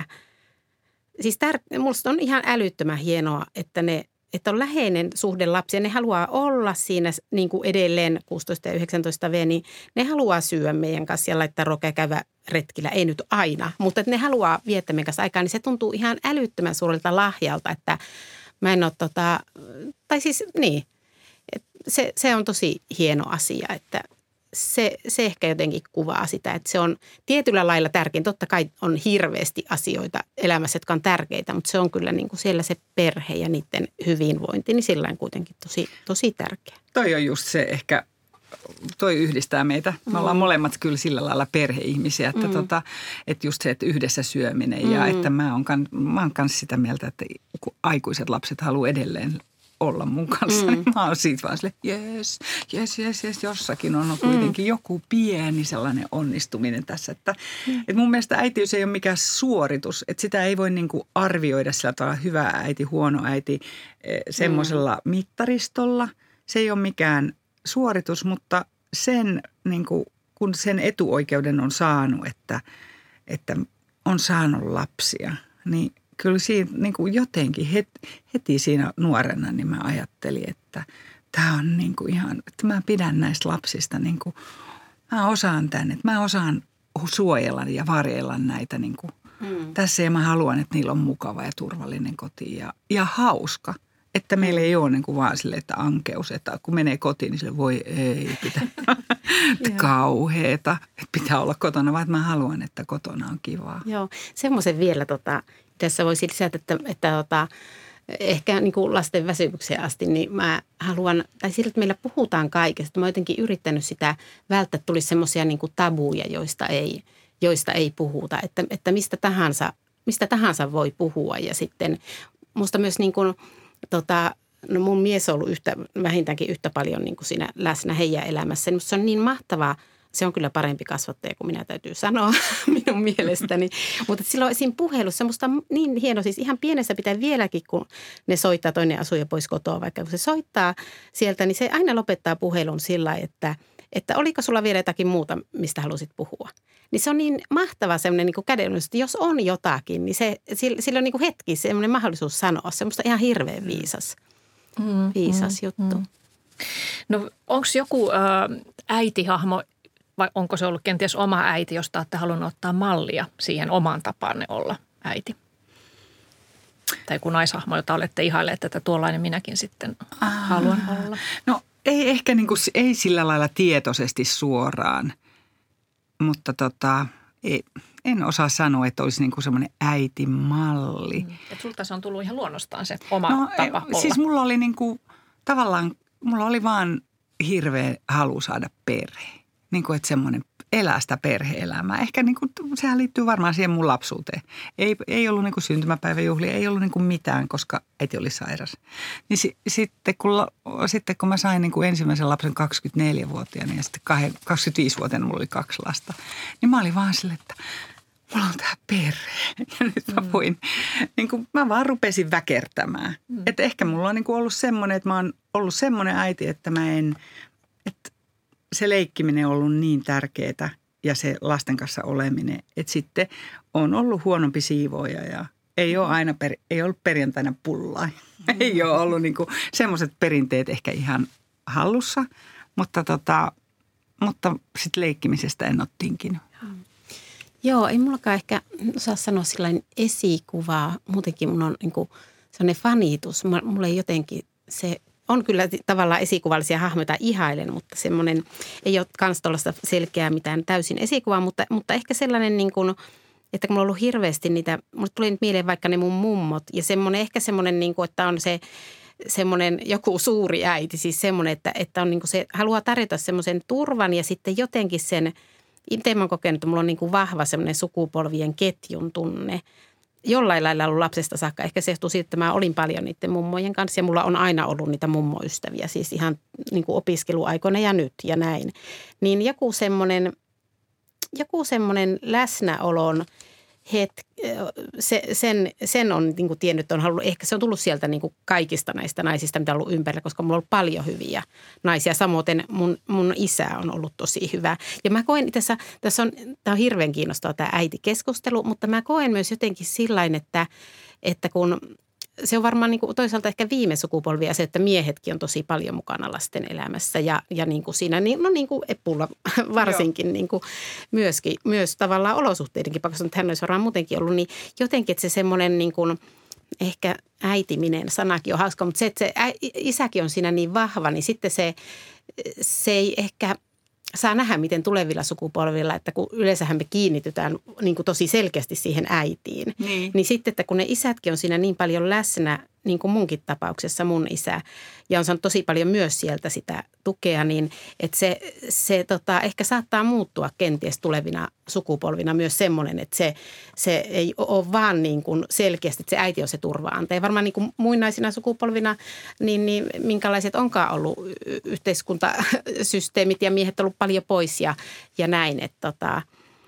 siis tär, musta on ihan älyttömän hienoa, että ne, että on läheinen suhde lapsia. Ne haluaa olla siinä niin kuin edelleen kuusitoista ja yhdeksäntoista vuotiaat, niin ne haluaa syödä meidän kanssa ja laittaa rokea käydä retkillä. Ei nyt aina, mutta että ne haluaa viettää meidän kanssa aikaa, niin se tuntuu ihan älyttömän suurelta lahjalta, että mä en ole tota, tai siis niin, se, se on tosi hieno asia, että se, se ehkä jotenkin kuvaa sitä, että se on tietyllä lailla tärkein. Totta kai on hirveästi asioita elämässä, jotka on tärkeitä, mutta se on kyllä niin kuin siellä se perhe ja niiden hyvinvointi, niin sillä on kuitenkin tosi, tosi tärkeä. Toi on just se ehkä, toi yhdistää meitä. Me mm. ollaan molemmat kyllä sillä lailla perheihmisiä, että, mm. tota, että just se, että yhdessä syöminen mm. ja että mä oon, mä oon kanssa sitä mieltä, että kun aikuiset lapset haluaa edelleen olla mun kanssa, mm. niin mä oon siitä vaan silleen, jes, jes, jes, jes, jossakin on kuitenkin mm. joku pieni sellainen onnistuminen tässä. Että, mm. että mun mielestä äitiys ei ole mikään suoritus, että sitä ei voi niin kuin arvioida sillä tavalla hyvä äiti, huono äiti semmoisella mm. mittaristolla. Se ei ole mikään suoritus, mutta sen, niin kuin, kun sen etuoikeuden on saanut, että, että on saanut lapsia, niin kyllä siinä niin kuin jotenkin heti, heti siinä nuorena niin mä ajattelin, että tämä on niin kuin ihan, että mä pidän näistä lapsista niin kuin, mä osaan tämän, että mä osaan suojella ja varjella näitä niin kuin mm. tässä ja mä haluan, että niillä on mukava ja turvallinen koti ja, ja hauska. Että meillä ei ole niin kuin vaan silleen, että ankeus, että kun menee kotiin, niin sille voi ei pitää kauheeta, että pitää olla kotona, vaan että mä haluan, että kotona on kivaa. Joo, semmoisen vielä tota, tässä voisi lisätä, että, että tota, ehkä niin kuin lasten väsymykseen asti, niin mä haluan, tai sillä, että meillä puhutaan kaikesta. Mä oon jotenkin yrittänyt sitä välttää, että tulisi semmoisia niin kuin tabuja, joista ei, joista ei puhuta, että, että mistä tahansa, mistä tahansa voi puhua ja sitten musta myös niin kuin Tota, no mun mies on ollut yhtä, vähintäänkin yhtä paljon niin kuin siinä läsnä heidän elämässä. Niin se on niin mahtavaa. Se on kyllä parempi kasvattaja kuin minä täytyy sanoa minun mielestäni. Mutta silloin siinä puhelussa musta on niin hieno, siis ihan pienessä pitää vieläkin, kun ne soittaa, toinen asuu jo pois kotoa, vaikka kun se soittaa sieltä, niin se aina lopettaa puhelun sillä lailla, että että oliko sulla vielä jotakin muuta, mistä halusit puhua. Niin se on niin mahtava semmoinen niin kädenojennus, että jos on jotakin, niin se, sillä on niin kuin hetki semmoinen mahdollisuus sanoa. Semmoista ihan hirveän viisas, mm, viisas mm, juttu. Mm. No onko joku ä, äitihahmo vai onko se ollut kenties oma äiti, josta olette halunnut ottaa mallia siihen omaan tapaanne olla äiti? Tai joku naishahmo, jota olette ihailleet, että tuollainen minäkin sitten ah, haluan olla. No ei ehkä niin kuin, ei sillä lailla tietoisesti suoraan, mutta tota, ei, en osaa sanoa, että olisi niin kuin semmoinen äitimalli. Mm. Että sulta se on tullut ihan luonnostaan se oma no, tapa olla. Siis mulla oli niin kuin, tavallaan, mulla oli vaan hirveä halu saada perhe. Niin kuin, että semmoinen elää sitä perhe-elämää. Ehkä niin kuin, sehän liittyy varmaan siihen mun lapsuuteen. Ei, ei ollut niin kuin syntymäpäiväjuhlia, ei ollut niin kuin mitään, koska äiti oli sairas. Niin si, sitten, kun, sitten kun mä sain niin kuin ensimmäisen lapsen kaksikymmentäneljävuotiaana ja sitten kaksikymmentäviisivuotiaana mulla oli kaksi lasta, niin mä olin vaan silleen, että mulla on tää perhe. Ja nyt mä voin, niin kuin, mä vaan rupesin väkertämään. Mm. Että ehkä mulla on niin kuin ollut semmoinen, että mä oon ollut semmoinen äiti, että mä en, että se leikkiminen on ollut niin tärkeää ja se lasten kanssa oleminen, että sitten on ollut huonompi siivooja ja ei ole aina, per, ei ollut perjantaina pullaa. Mm. Ei ole ollut niin kuin semmoiset perinteet ehkä ihan hallussa, mutta, tota, mutta sitten leikkimisestä en ole tinkinyt. Mm. Joo, ei mullakaan ehkä osaa sanoa sillain esikuvaa. Muutenkin mun on niin kuin sellainen fanitus. Mulla ei jotenkin se on kyllä tavallaan esikuvallisia hahmoja ihailen, mutta semmoinen ei ole kans tuollaista selkeää mitään täysin esikuvaa, mutta, mutta ehkä sellainen niin kuin, että kun mulla on ollut hirveästi niitä, mulle tuli nyt mieleen vaikka ne mun mummot ja semmoinen ehkä semmoinen niin kuin, että on se semmoinen joku suuri äiti, siis semmoinen, että, että on niin kuin se, haluaa tarjota semmoisen turvan ja sitten jotenkin sen, itse mä oon kokenut, että mulla on niin kuin vahva semmoinen sukupolvien ketjun tunne. Jollain lailla ollut lapsesta saakka. Ehkä se johtuu siitä, että mä olin paljon niiden mummojen kanssa ja mulla on aina ollut niitä mummoystäviä, siis ihan niin kuin opiskeluaikoina ja nyt ja näin. Niin joku semmoinen, joku semmoinen läsnäolon hetki, se, sen, sen on niin kuin tiennyt, on halunnut, ehkä se on tullut sieltä niin kuin kaikista näistä naisista, mitä on ollut ympärillä, koska mulla on ollut paljon hyviä naisia. Samoin mun, mun isä on ollut tosi hyvä. Ja mä koen itse asiassa, tässä on, tämä on hirveän kiinnostava tämä äitikeskustelu, mutta mä koen myös jotenkin sillain, että, että kun se on varmaan niin kuin toisaalta ehkä viime sukupolvia se, että miehetkin on tosi paljon mukana lasten elämässä ja, ja niin kuin siinä, no niin kuin Epulla varsinkin niin kuin myöskin, myös tavallaan olosuhteidenkin, vaikka hän olisi varmaan muutenkin ollut, niin jotenkin, että se semmoinen niin kuin ehkä äitiminen sanakin on hauska, mutta se, että se ä, isäkin on siinä niin vahva, niin sitten se, se ei ehkä saa nähdä, miten tulevilla sukupolvilla, että kun yleensähän me kiinnitytään niin kuin tosi selkeästi siihen äitiin, niin. niin sitten, että kun ne isätkin on siinä niin paljon läsnä, niin kuin munkin tapauksessa mun isä, ja on saanut tosi paljon myös sieltä sitä tukea, niin että se, se tota, ehkä saattaa muuttua kenties tulevina sukupolvina myös semmoinen, että se, se ei ole vaan niin kuin selkeästi, että se äiti on se turva-antaja. Varmaan niin kuin muinaisina sukupolvina, niin, niin minkälaiset onkaan ollut yhteiskuntasysteemit ja miehet on ollut paljon pois ja, ja näin, että tota,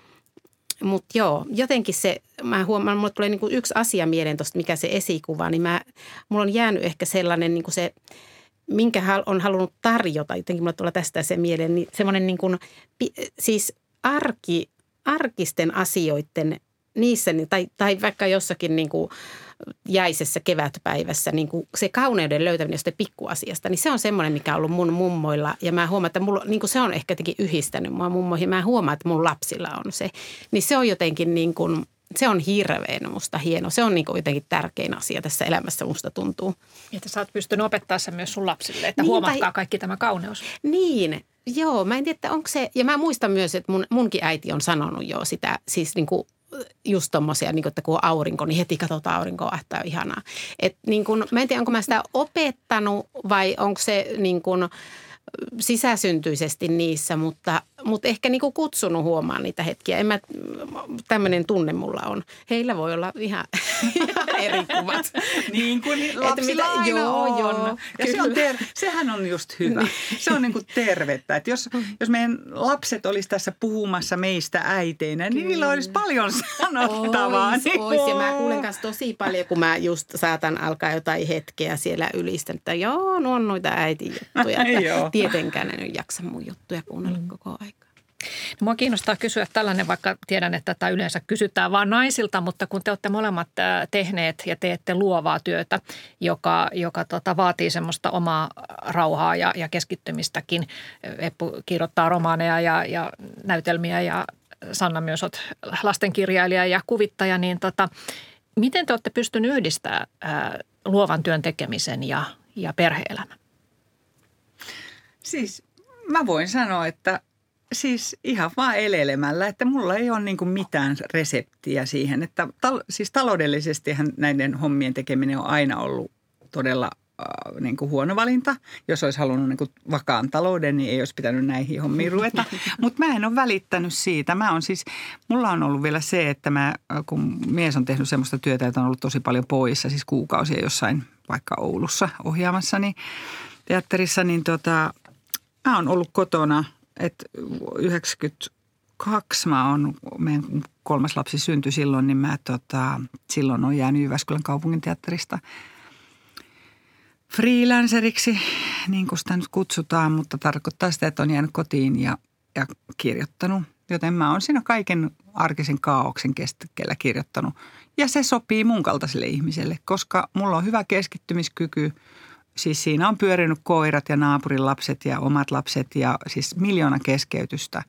mutta joo, jotenkin se, mä huomaan, mulle tulee niinku yksi asia mieleen tuosta, mikä se esikuva, niin mä, mulla on jäänyt ehkä sellainen niinku se, minkä on halunnut tarjota, jotenkin mulle tulee tästä se mieleen, niin semmoinen niinku, siis arki, arkisten asioiden niissä, tai, tai vaikka jossakin niinku jäisessä kevätpäivässä, niin kuin se kauneuden löytäminen jostain pikkuasiasta, niin se on semmoinen, mikä on ollut mun mummoilla. Ja mä huomaan, että mulla, niin kuin se on ehkä jotenkin yhdistänyt mua mummoihin. Mä huomaan, että mun lapsilla on se. Niin se on jotenkin niin kuin, se on hirveän musta hieno. Se on niin kuin jotenkin tärkein asia tässä elämässä, musta tuntuu. Että sä oot pystynyt opettaa sen myös sun lapsille, että niin, huomatkaa tai, kaikki tämä kauneus. Niin, joo. Mä en tiedä, että onko se, ja mä muistan myös, että mun, munkin äiti on sanonut jo sitä, siis niin kuin just tommosia, niin kuin, että kun on aurinko, niin heti katsotaan aurinkoa, että on ihanaa. Et, niin kuin, mä en tiedä, onko mä sitä opettanut vai onko se niin kuin sisäsyntyisesti niissä, mutta, mutta ehkä niin kuin kutsunut huomaan niitä hetkiä. En mä, tämmöinen tunne mulla on. Heillä voi olla ihan, ihan eri kuvat. Niin kuin lapsilla aina joo, on. Joo, ja se on ter- sehän on just hyvä. Se on niin kuin tervettä. Että jos, jos meidän lapset olisi tässä puhumassa meistä äiteinä, niin niillä olisi paljon sanottavaa. Ois, niin ois. Ja mä kuulen kanssa tosi paljon, kun mä just saatan alkaa jotain hetkeä siellä ylistä, että joo, no on noita äitijuttuja. tietenkään en jaksa mun juttuja kuunnella koko aikaa. No, mua kiinnostaa kysyä tällainen, vaikka tiedän, että tätä yleensä kysytään vaan naisilta, mutta kun te olette molemmat tehneet ja teette luovaa työtä, joka, joka tota, vaatii semmoista omaa rauhaa ja, ja keskittymistäkin. Eppu kirjoittaa romaaneja ja, ja näytelmiä ja Sanna myös olet lastenkirjailija ja kuvittaja, niin tota, miten te olette pystyneet yhdistämään ää, luovan työn tekemisen ja, ja perhe-elämän? Siis mä voin sanoa, että siis ihan vaan eleilemällä, että mulla ei ole niin kuin mitään reseptiä siihen, että tal- siis taloudellisestihan näiden hommien tekeminen on aina ollut todella äh, niin kuin huono valinta. Jos olisi halunnut niin kuin vakaan talouden, niin ei olisi pitänyt näihin hommiin ruveta. Mutta mä en ole välittänyt siitä. Mä on siis, mulla on ollut vielä se, että mä, kun mies on tehnyt semmoista työtä, että on ollut tosi paljon poissa, siis kuukausia jossain vaikka Oulussa ohjaamassa, niin teatterissa, niin tota, mä oon ollut kotona. Että yhdeksänkymmentäkaksi mä oon, meidän kolmas lapsi syntyi silloin, niin mä tota, silloin on jäänyt Jyväskylän kaupunginteatterista freelanceriksi, niin kuin sitä nyt kutsutaan, mutta tarkoittaa sitä, että on jäänyt kotiin ja, ja kirjoittanut. Joten mä oon siinä kaiken arkisen kaaoksen keskellä kirjoittanut. Ja se sopii mun kaltaiselle ihmiselle, koska mulla on hyvä keskittymiskyky. Siis siinä on pyörinyt koirat ja naapurin lapset ja omat lapset ja siis miljoona keskeytystä.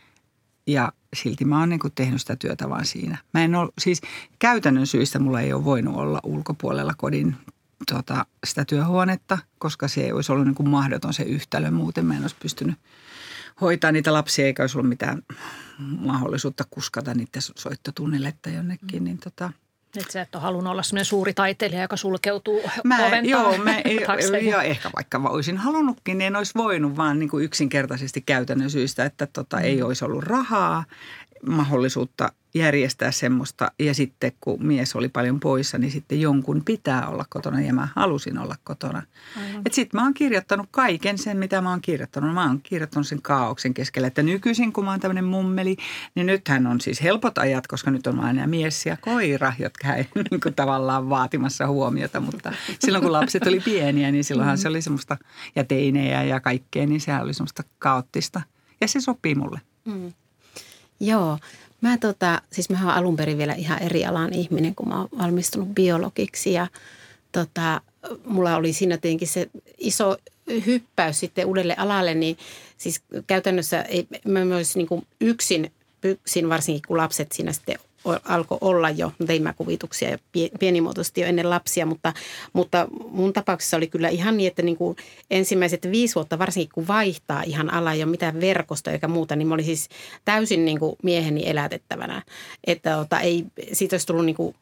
Ja silti mä oon niin kuin tehnyt sitä työtä vaan siinä. Mä en ole, siis käytännön syistä mulla ei ole voinut olla ulkopuolella kodin tota, sitä työhuonetta, koska se ei olisi ollut niin kuin mahdoton se yhtälö. Muuten mä en olisi pystynyt hoitaa niitä lapsia, eikä olisi ollut mitään mahdollisuutta kuskata niiden soittotunnille tai jonnekin, niin tota... Että sä et ole halunnut olla sellainen suuri taiteilija, joka sulkeutuu mä, oven joo, mä, ja ehkä vaikka olisin halunnutkin, niin en olisi voinut vaan niin kuin yksinkertaisesti käytännön syistä, että tota, mm. ei olisi ollut rahaa, mahdollisuutta järjestää semmoista. Ja sitten kun mies oli paljon poissa, niin sitten jonkun pitää olla kotona ja mä halusin olla kotona. Että sitten mä oon kirjoittanut kaiken sen, mitä mä oon kirjoittanut. Mä oon kirjoittanut sen kaaoksen keskellä, että nykyisin kun mä oon tämmöinen mummeli, niin nythän on siis helpot ajat, koska nyt on aina mies ja koira, jotka ei niin kuin tavallaan vaatimassa huomiota. Mutta silloin kun lapset oli pieniä, niin silloinhan se oli semmoista, ja teinejä ja kaikkea, niin sehän oli semmoista kaoottista. Ja se sopii mulle. Mm. Joo. Mä tota, siis mä oon alun perin vielä ihan eri alan ihminen, kun mä oon valmistunut biologiksi ja tota, mulla oli siinä tietenkin se iso hyppäys sitten uudelle alalle, niin siis käytännössä ei, mä myös niin kuin yksin, yksin, varsinkin kun lapset siinä sitten alkoi olla jo, tein mä kuvituksia ja pienimuotoisesti jo ennen lapsia, mutta, mutta mun tapauksessa oli kyllä ihan niin, että niin kuin ensimmäiset viisi vuotta, varsinkin kun vaihtaa ihan ala ja mitään verkostoa eikä muuta, niin mä olin siis täysin niin kuin mieheni elätettävänä, että ota, ei, siitä olisi tullut niin kuin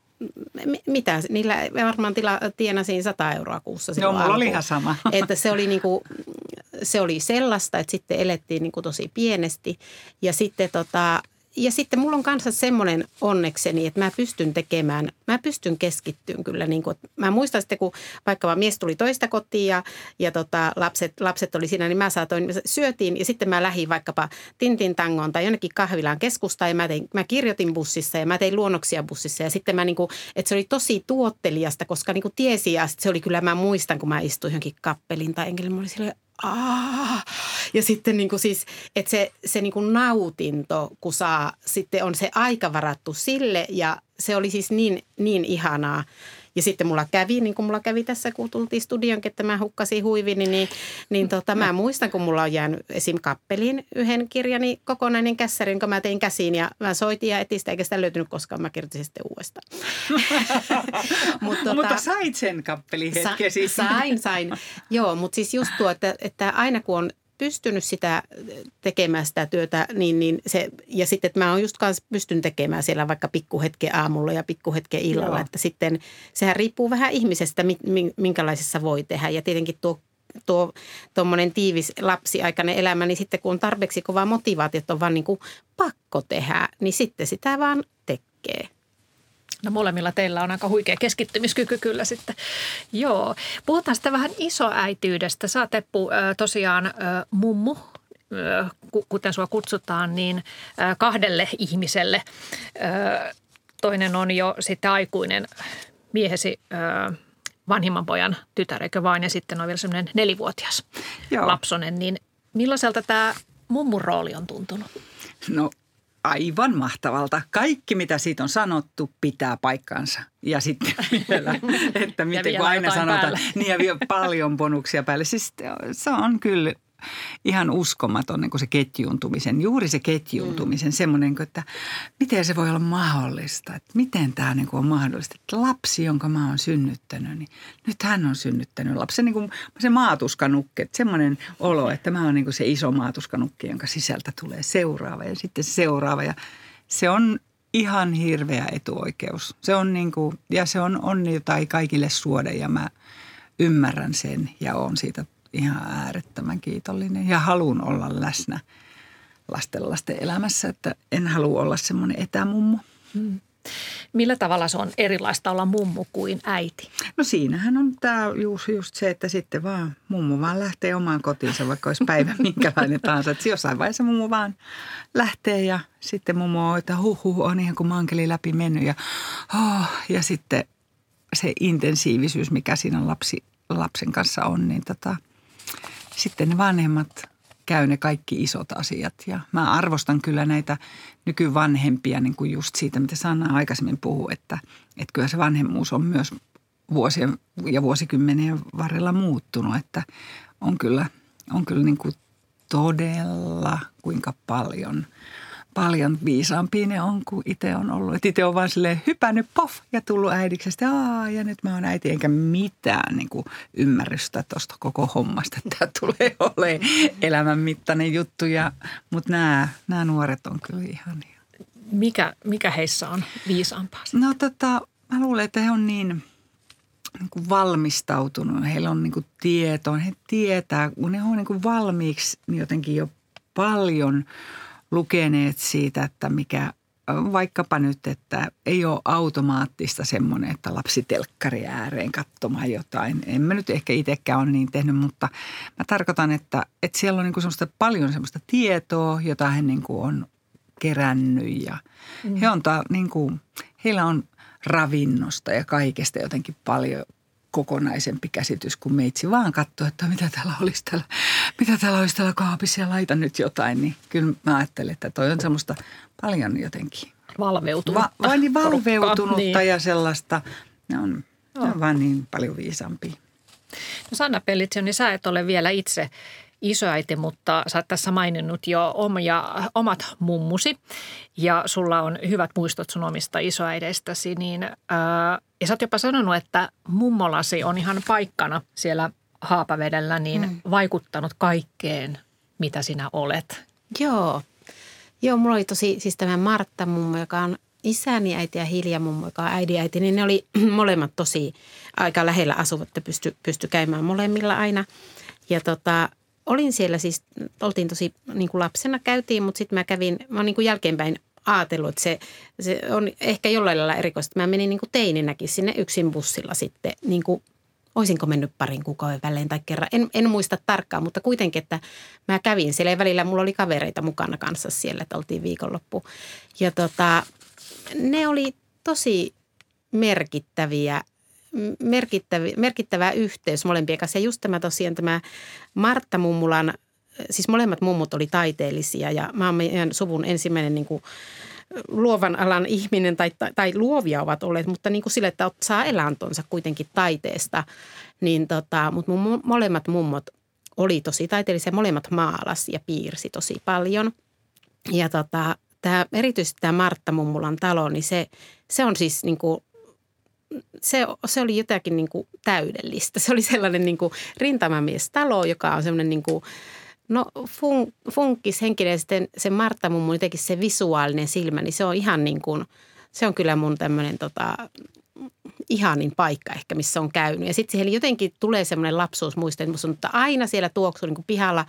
mitä, niillä varmaan tila, tienasin sata euroa kuussa. Joo, mulla oli ihan sama. Että se oli, niin kuin, se oli sellaista, että sitten elettiin niin kuin tosi pienesti ja sitten tota, ja sitten mulla on kanssa semmoinen onnekseni, että mä pystyn tekemään, mä pystyn keskittymään kyllä. Niin kuin, mä muistan sitten, kun vaikka mies tuli toista kotiin ja, ja tota, lapset, lapset oli siinä, niin mä saatoin, syötiin ja sitten mä lähdin vaikkapa Tintin tangoon tai jonnekin kahvilaan keskustaan ja mä, tein, mä kirjoitin bussissa ja mä tein luonnoksia bussissa. Ja sitten mä niin kuin, että se oli tosi tuottelijasta, koska niin kuin tiesi ja se oli kyllä, mä muistan, kun mä istuin johonkin kappeliin tai enkelin, mä olin silleen, aah. Ja sitten niin kuin siis, että se, se niin kuin nautinto, kun saa, sitten on se aika varattu sille ja se oli siis niin, niin ihanaa. Ja sitten mulla kävi, niin kuin mulla kävi tässä, kun tultiin studionkin, että mä hukkasin huivini, niin, niin tota, mä muistan, kun mulla on jäänyt esim. Kappeliin yhden kirjani kokonainen kässäri, jonka mä tein käsiin ja mä soitin ja etistä, eikä sitä löytynyt koskaan, mä kirjoitin sitten uudestaan. Mut, tota, mutta sait sen kappelin hetkesi. Sa, sain, sain. Joo, mutta siis just tuo, että, että aina kun on pystynyt sitä tekemään sitä työtä, niin, niin se, ja sitten, että mä oon just kanssa pystynyt tekemään siellä vaikka pikkuhetken aamulla ja pikkuhetken illalla, Joo. että sitten sehän riippuu vähän ihmisestä, minkälaisessa voi tehdä ja tietenkin tuo tuo tuommoinen tiivis lapsiaikainen elämä, niin sitten kun on tarpeeksi kova motivaatio, että on vaan niin kuin pakko tehdä, niin sitten sitä vaan tekee. No molemmilla teillä on aika huikea keskittymiskyky kyllä sitten. Joo. Puhutaan sitten vähän isoäityydestä. Sä oot, Eppu, tosiaan mummu, kuten sua kutsutaan, niin kahdelle ihmiselle. Toinen on jo sitten aikuinen miehesi vanhimman pojan tytär, eikö vain, ja sitten on vielä semmoinen nelivuotias Joo. lapsonen, niin millaiselta tämä mummun rooli on tuntunut? No aivan mahtavalta. Kaikki, mitä siitä on sanottu, pitää paikkansa. Ja sitten vielä, että miten kun aina sanotaan, päälle. Niin ja vielä paljon bonuksia päälle. Siis se on kyllä ihan uskomaton niin kuin se ketjuuntumisen, juuri se ketjuuntumisen, mm. semmoinen, että miten se voi olla mahdollista, että miten tämä niin kuin on mahdollista, että lapsi, jonka mä oon synnyttänyt, niin nyt hän on synnyttänyt lapsen, niin kuin se maatuskanukke, että semmoinen olo, että mä oon niin kuin se iso maatuskanukke, jonka sisältä tulee seuraava ja sitten seuraava ja se on ihan hirveä etuoikeus. Se on niin kuin, ja se on onni, jota ei kaikille suoda ja mä ymmärrän sen ja oon siitä ihan äärettömän kiitollinen ja haluan olla läsnä lasten lasten elämässä, että en halua olla semmoinen etämummo. Hmm. Millä tavalla se on erilaista olla mummu kuin äiti? No siinähän on tämä just, just se, että sitten vaan mummu vaan lähtee omaan kotiinsa, vaikka olisi päivä minkälainen tahansa. Että jossain vaiheessa mummu vaan lähtee ja sitten mummu on, että huh huh, on ihan kuin mankeli läpi mennyt ja, oh, ja sitten se intensiivisyys, mikä siinä lapsi, lapsen kanssa on, niin tota, sitten ne vanhemmat käy ne kaikki isot asiat ja mä arvostan kyllä näitä nykyvanhempia niin kuin just siitä, mitä Sanna aikaisemmin puhui, että, että kyllä se vanhemmuus on myös vuosien ja vuosikymmenien varrella muuttunut, että on kyllä, on kyllä niin kuin todella kuinka paljon, paljon viisaampia ne on kuin itse on ollut. Että itse on vaan silleen hypännyt pof ja tullut äidiksi ja Aa, ja nyt mä oon äiti enkä mitään niin kuin ymmärrystä tuosta koko hommasta. Tämä tulee olemaan elämänmittainen juttu, ja, mutta nämä, nämä nuoret on kyllä ihania. Mikä, mikä heissä on viisaampaa? No tota, mä luulen, että he on niin, niin kuin valmistautunut. Heillä on niin kuin tietoa, he tietää, kun he on niin kuin valmiiksi niin jotenkin jo paljon lukeneet siitä, että mikä vaikkapa nyt, että ei ole automaattista semmoinen, että lapsi telkkari ääreen katsomaan jotain. En mä nyt ehkä itsekään ole niin tehnyt, mutta mä tarkoitan, että, että siellä on niin kuin semmoista paljon semmoista tietoa, jota he niin kuin on kerännyt ja mm. he on ta, niin kuin, heillä on ravinnosta ja kaikesta jotenkin paljon kokonaisempi käsitys kuin meitsi vaan katsoo, että mitä täällä olisi täällä, mitä täällä olisi täällä kaapissa ja laita nyt jotain. Niin kyllä mä ajattelen, että toi on semmoista paljon jotenkin valveutunutta. Va, niin valveutunutta niin. Ja sellaista, ne on, ne on vaan niin paljon viisampia. No Sanna Pellitson, niin sä et ole vielä itse isoäiti, mutta sä oot tässä maininnut jo omia, omat mummusi ja sulla on hyvät muistot sun omista isoäideistäsi, niin ää, ja sä oot jopa sanonut, että mummolasi on ihan paikkana siellä Haapavedellä niin mm. vaikuttanut kaikkeen, mitä sinä olet. Joo. Joo, mulla oli tosi, siis tämä Martta mummo, joka on isäni äiti ja Hilja mummo, joka on äidin äiti, niin ne oli molemmat tosi aika lähellä asuvat, että pysty, pysty käymään molemmilla aina. Ja tota, olin siellä siis, oltiin tosi niin kuin lapsena käytiin, mutta sitten mä kävin, mä oon niin kuin jälkeenpäin ajatellut, että se, se on ehkä jollain lailla erikoista. Mä menin niin kuin teininäkin sinne yksin bussilla sitten, niin kuin olisinko mennyt parin kuukauden välein tai kerran. En, en muista tarkkaan, mutta kuitenkin, että mä kävin siellä ja välillä mulla oli kavereita mukana kanssa siellä, että oltiin viikonloppu. Ja tota, ne oli tosi merkittäviä, merkittäviä, merkittävä yhteys molempien kanssa. Ja just tämä tosiaan tämä Martta mummulan, siis molemmat mummut oli taiteellisia ja mä oon meidän suvun ensimmäinen niin kuin luovan alan ihminen tai, tai, tai luovia ovat olleet, mutta niin kuin sille, että saa elantonsa kuitenkin taiteesta. Niin tota, mutta mun molemmat mummot oli tosi taiteellisia, molemmat maalas ja piirsi tosi paljon. Ja tota, tämä, erityisesti tämä Martta mummulan talo, niin se, se on siis niin kuin, se, se oli jotakin niin kuin täydellistä. Se oli sellainen niin kuin rintamamiestalo, joka on sellainen niin kuin no fun, funkis henkinen ja sitten se Martta mummu jotenkin se visuaalinen silmä, niin se on ihan niin kuin, se on kyllä mun tämmöinen tota, ihanin paikka ehkä, missä on käynyt. Ja sitten siihen jotenkin tulee semmoinen lapsuusmuisto, että musta on, että aina siellä tuoksuu niin kuin pihalla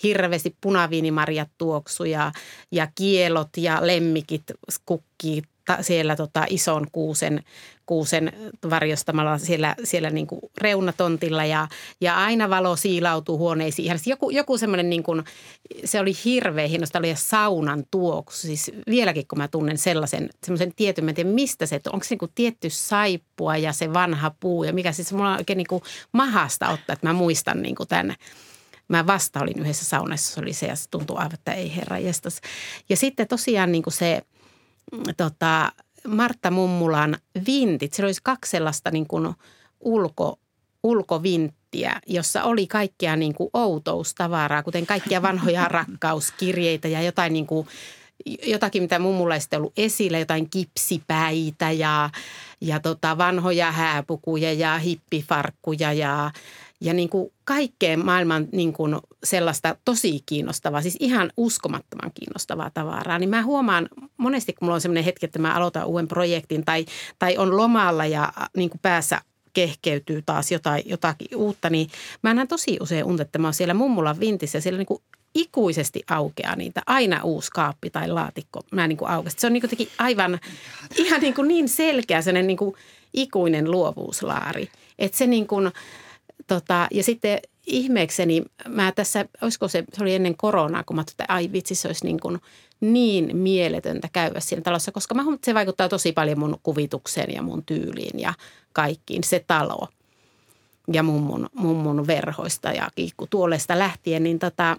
hirveästi punaviinimarjat tuoksu ja, ja kielot ja lemmikit kukkii ta, siellä tota, ison kuusen, kuusen varjostamalla siellä, siellä niin kuin reunatontilla ja, ja aina valo siilautuu huoneisiin. Ihan joku, joku semmoinen, niin kuin, se oli hirveän hienosta, oli saunan tuoksu. Siis vieläkin kun mä tunnen sellaisen, semmoisen tietyn, mä en tiedä mistä se, onko se niin kuin tietty saippua ja se vanha puu ja mikä siis mulla on oikein niin kuin mahasta ottaa, että mä muistan niin kuin tämän. Mä vasta olin yhdessä saunassa, se oli se ja se tuntui aivan, että ei herra jestas. Ja sitten tosiaan niin kuin se tota, Martta Mummulan vintit, siellä olisi kaksi sellaista niin kuin ulko, ulkovinttiä, jossa oli kaikkia niin kuin outoustavaraa, kuten kaikkia vanhoja rakkauskirjeitä ja jotain niin kuin, jotakin, mitä mummulla ei sitten ollut esillä, jotain kipsipäitä ja, ja tota, vanhoja hääpukuja ja hippifarkkuja ja Ja niin kuin kaikkeen maailman niin kuin sellaista tosi kiinnostavaa, siis ihan uskomattoman kiinnostavaa tavaraa. Niin mä huomaan monesti, kun mulla on sellainen hetki, että mä aloitan uuden projektin tai, tai on lomalla ja niin kuin päässä kehkeytyy taas jotain, jotakin uutta, niin mä näen tosi usein unta, että mä oon siellä mummulan vintissä ja siellä niin kuin ikuisesti aukeaa niitä. Aina uusi kaappi tai laatikko. Mä niin kuin aukeaa. Se on niin kuin aivan ihan niin, kuin niin selkeä sellainen niin kuin ikuinen luovuuslaari, että se niin kuin Tota, ja sitten ihmeekseni mä tässä, olisiko se, se oli ennen koronaa, kun mä ajattelin, että ai vitsi, se olisi niin, kuin niin mieletöntä käydä siinä talossa, koska mä huomaan, että se vaikuttaa tosi paljon mun kuvitukseen ja mun tyyliin ja kaikkiin, se talo ja mummun, mummun verhoista ja kiikkutuolesta lähtien, niin tota,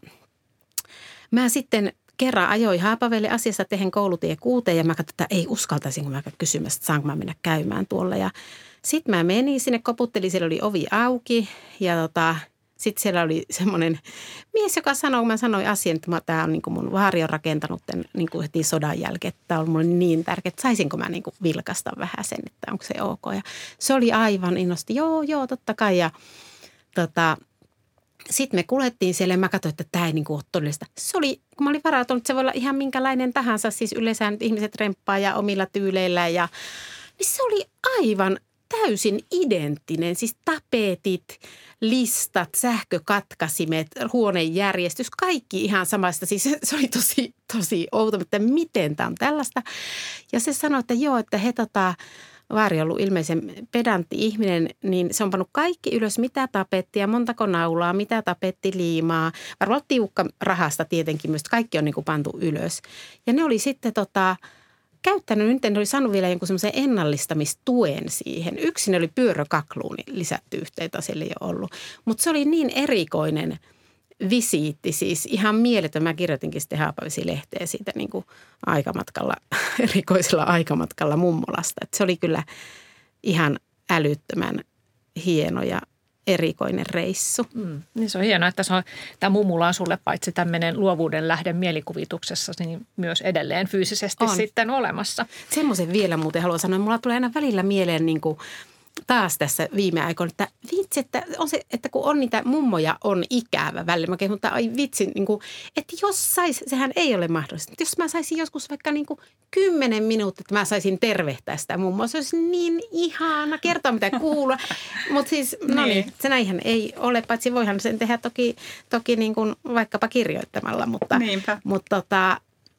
mä sitten kerran ajoin Haapavelle asiassa tehen koulutie kuuteen ja mä katsoin, että ei uskaltaisin, kun mä kysymässä, että saanko mä mennä käymään tuolla ja sitten mä menin sinne, koputtelin, siellä oli ovi auki ja tota, sitten siellä oli semmoinen mies, joka sanoi, kun mä sanoin asian, että tämä on niin kuin mun vaari on rakentanut tämän, niin kuin heti sodan jälkeen, että tämä on mulle niin tärkeää, että saisinko mä niin kuin vilkaista vähän sen, että onko se ok. Ja se oli aivan innosti, joo, joo, totta kai ja tota, sitten me kuljettiin siellä ja mä katsoin, että tämä ei niin kuin ole todellista. Se oli, kun mä olin varautunut, että se voi olla ihan minkälainen tahansa, siis yleensä nyt ihmiset remppaa ja omilla tyyleillä ja niin se oli aivan täysin identtinen, siis tapetit, listat, sähkökatkasimet, huonejärjestys, kaikki ihan samasta. Siis se oli tosi, tosi outo, että miten tämä on tällaista. Ja se sanoi, että joo, että he tota, vaari on ollut ilmeisen pedantti ihminen, niin se on pannut kaikki ylös, mitä tapettia, montako naulaa, mitä tapettiliimaa. Varmaan tiukka rahasta tietenkin myös, kaikki on niin kuin pantu ylös. Ja ne oli sitten tota käyttänyt, nyt en oli saanut vielä jonkun semmoisen ennallistamistuen siihen. Yksin oli pyörökakluuni lisätty yhteen, jota siellä ei ole ollut. Mutta se oli niin erikoinen visiitti, siis ihan mieletön. Mä kirjoitinkin sitten Haapavesi-lehteä siitä niin kuin aikamatkalla, erikoisella aikamatkalla mummolasta. Et se oli kyllä ihan älyttömän hieno ja erikoinen reissu. Mm, niin se on hienoa, että se on, tämä mummula on sulle paitsi tämmöinen luovuuden lähde mielikuvituksessa, niin myös edelleen fyysisesti on sitten olemassa. Semmoisen vielä muuten haluan sanoa, mulla tulee aina välillä mieleen niin kuin taas tässä viime aikoina, että vitsi, että, on se, että kun on niitä mummoja, on ikävä välillä. Mä kehun, mutta ai vitsi, niin kuin, että jos sais, sehän ei ole mahdollista. Jos mä saisin joskus vaikka niin kuin kymmenen minuuttia, että mä saisin tervehtää sitä mummoa, se olisi niin ihana, kertoa mitä kuuluu. Mutta siis, no niin, se näinhän ei ole, paitsi voihan sen tehdä toki, toki niin kuin vaikkapa kirjoittamalla, mutta, mutta tota,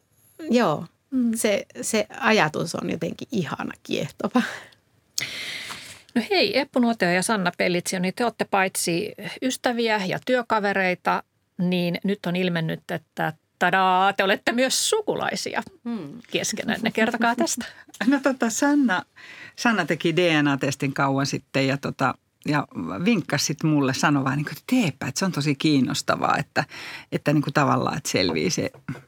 joo, mm. se, se ajatus on jotenkin ihana, kiehtova. No hei, Eppu Nuotio ja Sanna Pellitsio, niin te olette paitsi ystäviä ja työkavereita, niin nyt on ilmennyt, että tadaa, te olette myös sukulaisia keskenään. Kertokaa tästä. No tota, Sanna, Sanna teki D N A-testin kauan sitten ja, tota, ja vinkkasi sitten mulle, sanoi vaan, niin kuin, että teepä, että se on tosi kiinnostavaa, että, että niin kuin tavallaan, että selvii se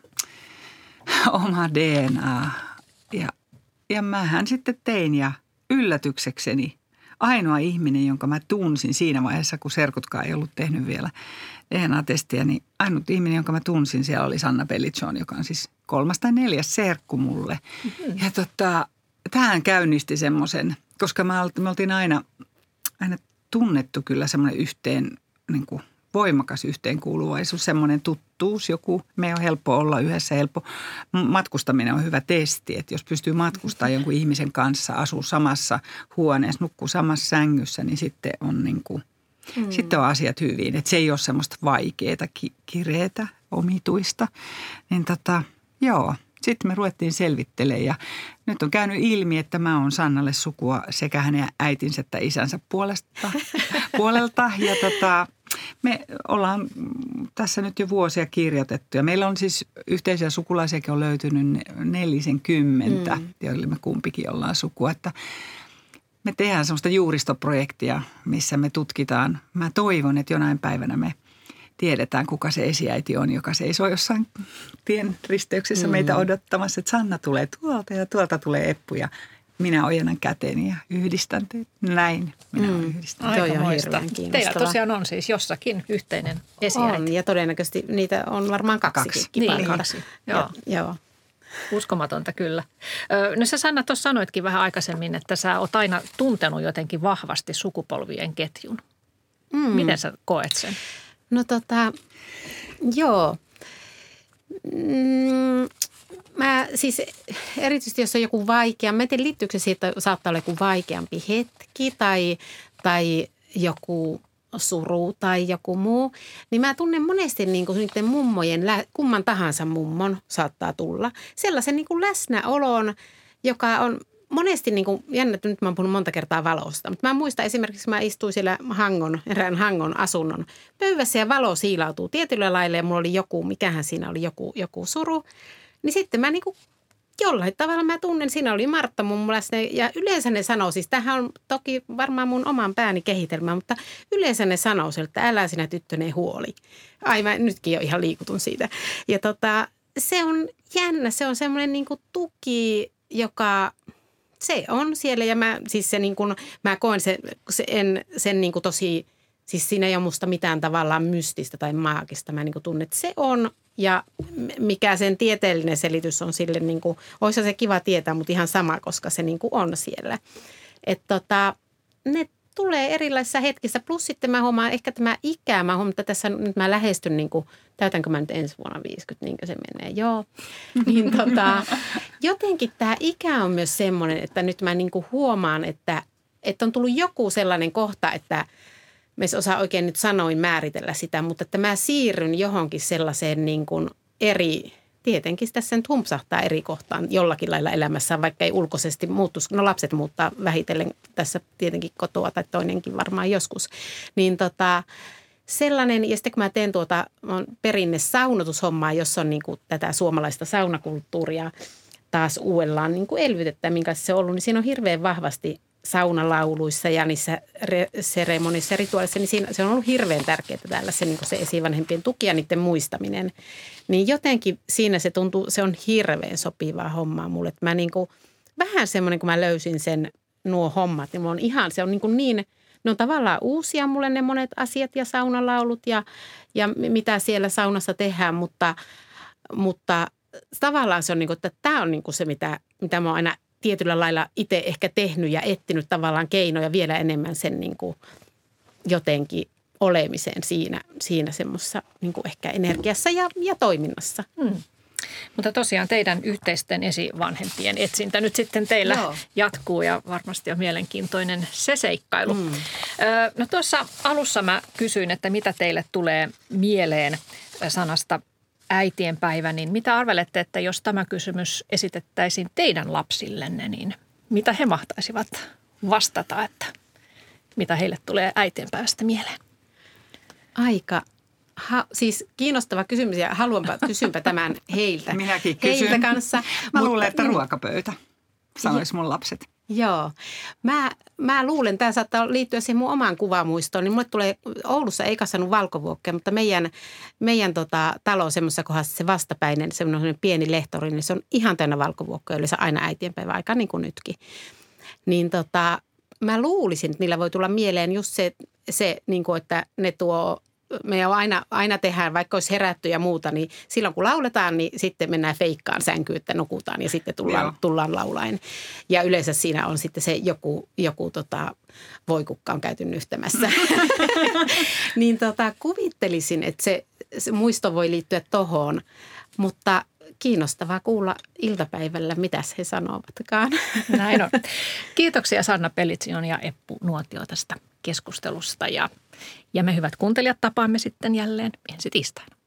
oma D N A. Ja, ja mähän sitten tein ja yllätyksekseni ainoa ihminen, jonka mä tunsin siinä vaiheessa, kun serkutkaan ei ollut tehnyt vielä D N A-testiä, niin ainut ihminen, jonka mä tunsin siellä oli Sanna Pellitsio, joka on siis kolmas tai neljäs serkku mulle. Mm-hmm. Ja tota, tämähän käynnisti semmoisen, koska me oltiin aina, aina tunnettu kyllä semmoinen yhteen, niin kuin voimakas yhteenkuuluvaisuus, semmoinen tuttuus, joku, me ei ole helppo olla yhdessä, helppo. Matkustaminen on hyvä testi, että jos pystyy matkustamaan jonkun ihmisen kanssa, asuu samassa huoneessa, nukkuu samassa sängyssä, niin sitten on, niin kuin, mm. sitten on asiat hyvin. Että se ei ole semmoista vaikeaa, ki- kireetä, omituista. Niin tota, joo, sitten me ruvettiin selvittelemään ja nyt on käynyt ilmi, että mä oon Sannalle sukua sekä hänen äitinsä että isänsä puolesta, puolelta. Ja tota, me ollaan tässä nyt jo vuosia kirjoitettu ja meillä on siis yhteisiä sukulaisiakin on löytynyt nelisenkymmentä, mm. joille me kumpikin ollaan sukua. Että me tehdään semmoista juuristoprojektia, missä me tutkitaan. Mä toivon, että jonain päivänä me tiedetään, kuka se esiäiti on, joka seisoo jossain tien risteyksessä mm. meitä odottamassa. Että Sanna tulee tuolta ja tuolta tulee Eppu ja minä ojennan käteni ja yhdistän teitä. Näin minä mm. yhdistän. Aikamoista. Teillä tosiaan on siis jossakin yhteinen esiäiti. On ja todennäköisesti niitä on varmaan kaksi. Kaksi. Niin, kaksi. Joo. Joo. Uskomatonta kyllä. No sä Sanna tuossa sanoitkin vähän aikaisemmin, että sä oot aina tuntenut jotenkin vahvasti sukupolvien ketjun. Mm. Miten sä koet sen? No tota, joo. Mm, mä siis erityisesti jos on joku vaikea, mä en tiedä liittyykö se siitä, että saattaa olla joku vaikeampi hetki tai, tai joku suru tai joku muu, niin mä tunnen monesti niin kuin niiden mummojen, kumman tahansa mummon saattaa tulla, sellaisen niin kuin läsnäolon, joka on monesti niin kuin, jännä, nyt mä oon puhunut monta kertaa valosta, mutta mä muistan esimerkiksi, mä istuin siellä Hangon, erään Hangon asunnon pöydässä ja valo siilautuu tietyllä lailla ja mulla oli joku, mikähän siinä oli joku, joku suru, niin sitten mä niin kuin jollain tavalla mä tunnen, siinä oli Martta mun läsnä ja yleensä ne sanoo, siis tämähän on toki varmaan mun oman pääni kehitelmä, mutta yleensä ne sanoo, että älä sinä tyttöne huoli. Ai mä nytkin jo ihan liikutun siitä. Ja tota, se on jännä, se on semmoinen niin kuin tuki, joka se on siellä ja mä siis se niin kuin, mä koen sen, sen, sen niin kuin tosi, siis siinä ei ole musta mitään tavallaan mystistä tai maagista. Mä niin kuin tunnen, että se on ja mikä sen tieteellinen selitys on sille niin kuin, olisi se kiva tietää, mutta ihan sama, koska se niin kuin on siellä. Että tota, ne tulee erilaisissa hetkissä. Plus sitten mä huomaan ehkä tämä ikä. Mä huomaan, että tässä nyt mä lähestyn niin kuin, täytänkö mä nyt ensi vuonna viisikymmentä, niinkö se menee? Joo. Niin tota, jotenkin tämä ikä on myös semmoinen, että nyt mä niin kuin huomaan, että, että on tullut joku sellainen kohta, että me ei osaa oikein nyt sanoin määritellä sitä, mutta että mä siirryn johonkin sellaiseen niin kuin eri, tietenkin tässä nyt humpsahtaa eri kohtaan jollakin lailla elämässä, vaikka ei ulkoisesti muuttuisi. No lapset muuttaa vähitellen tässä tietenkin kotoa tai toinenkin varmaan joskus. Niin tota, sellainen, ja sitten kun mä teen tuota perinne saunotushommaa, jossa on niin kuin tätä suomalaista saunakulttuuria taas uudellaan niin kuin elvytettä, minkä se on ollut, niin siinä on hirveän vahvasti saunalauluissa ja niissä re- seremonissa ja rituaalissa, niin siinä, se on ollut hirveän tärkeää täällä se, niin kuin se esivanhempien tuki ja niiden muistaminen. Niin jotenkin siinä se tuntuu, se on hirveän sopivaa hommaa mulle. Että mä niin kuin, vähän semmoinen, kun mä löysin sen nuo hommat, niin mulla on ihan, se on niin kuin niin, ne on tavallaan uusia mulle ne monet asiat ja saunalaulut ja, ja mitä siellä saunassa tehdään, mutta, mutta tavallaan se on niin kuin, että tämä on niin kuin se, mitä, mitä mä oon aina tietyllä lailla itse ehkä tehnyt ja etsinyt tavallaan keinoja vielä enemmän sen niin kuin jotenkin olemiseen siinä, siinä semmoisessa niin kuin ehkä energiassa ja, ja toiminnassa. Hmm. Mutta tosiaan teidän yhteisten esivanhempien etsintä nyt sitten teillä Joo. jatkuu ja varmasti on mielenkiintoinen se seikkailu. Hmm. No tuossa alussa mä kysyin, että mitä teille tulee mieleen sanasta äitienpäivä, niin mitä arvelette, että jos tämä kysymys esitettäisiin teidän lapsillenne, niin mitä he mahtaisivat vastata, että mitä heille tulee äitienpäivästä mieleen? Aika, ha, siis kiinnostava kysymys ja haluanpa kysynpä tämän heiltä. Minäkin kysyn. Heiltä kanssa. Mä mutta, luulen, että ruokapöytä, sanois mun lapset. Joo. Mä, mä luulen, tämä saattaa liittyä siihen mun omaan kuvamuistoon, niin mulle tulee, Oulussa ei kasvanut valkovuokkeja, mutta meidän, meidän tota, talo semmoisessa kohdassa se vastapäinen, semmoinen pieni lehtori, niin se on ihan täynnä valkovuokkoja, yleensä aina äitienpäivän aikaan niin kuin nytkin. Niin tota, mä luulisin, että niillä voi tulla mieleen just se, se niin kuin, että ne tuo, me aina, aina tehdään, vaikka olisi herätty ja muuta, niin silloin kun lauletaan, niin sitten mennään feikkaan sänkyyn, että nukutaan ja sitten tullaan, tullaan laulaen. Ja yleensä siinä on sitten se joku, joku tota, voikukka on käyty nyhtämässä. Niin tota, kuvittelisin, että se, se muisto voi liittyä tohon, mutta kiinnostavaa kuulla iltapäivällä, mitäs he sanovatkaan. Näin on. Kiitoksia Sanna Pelitsion ja Eppu Nuotio tästä keskustelusta ja, ja me hyvät kuuntelijat tapaamme sitten jälleen ensi tiistaina.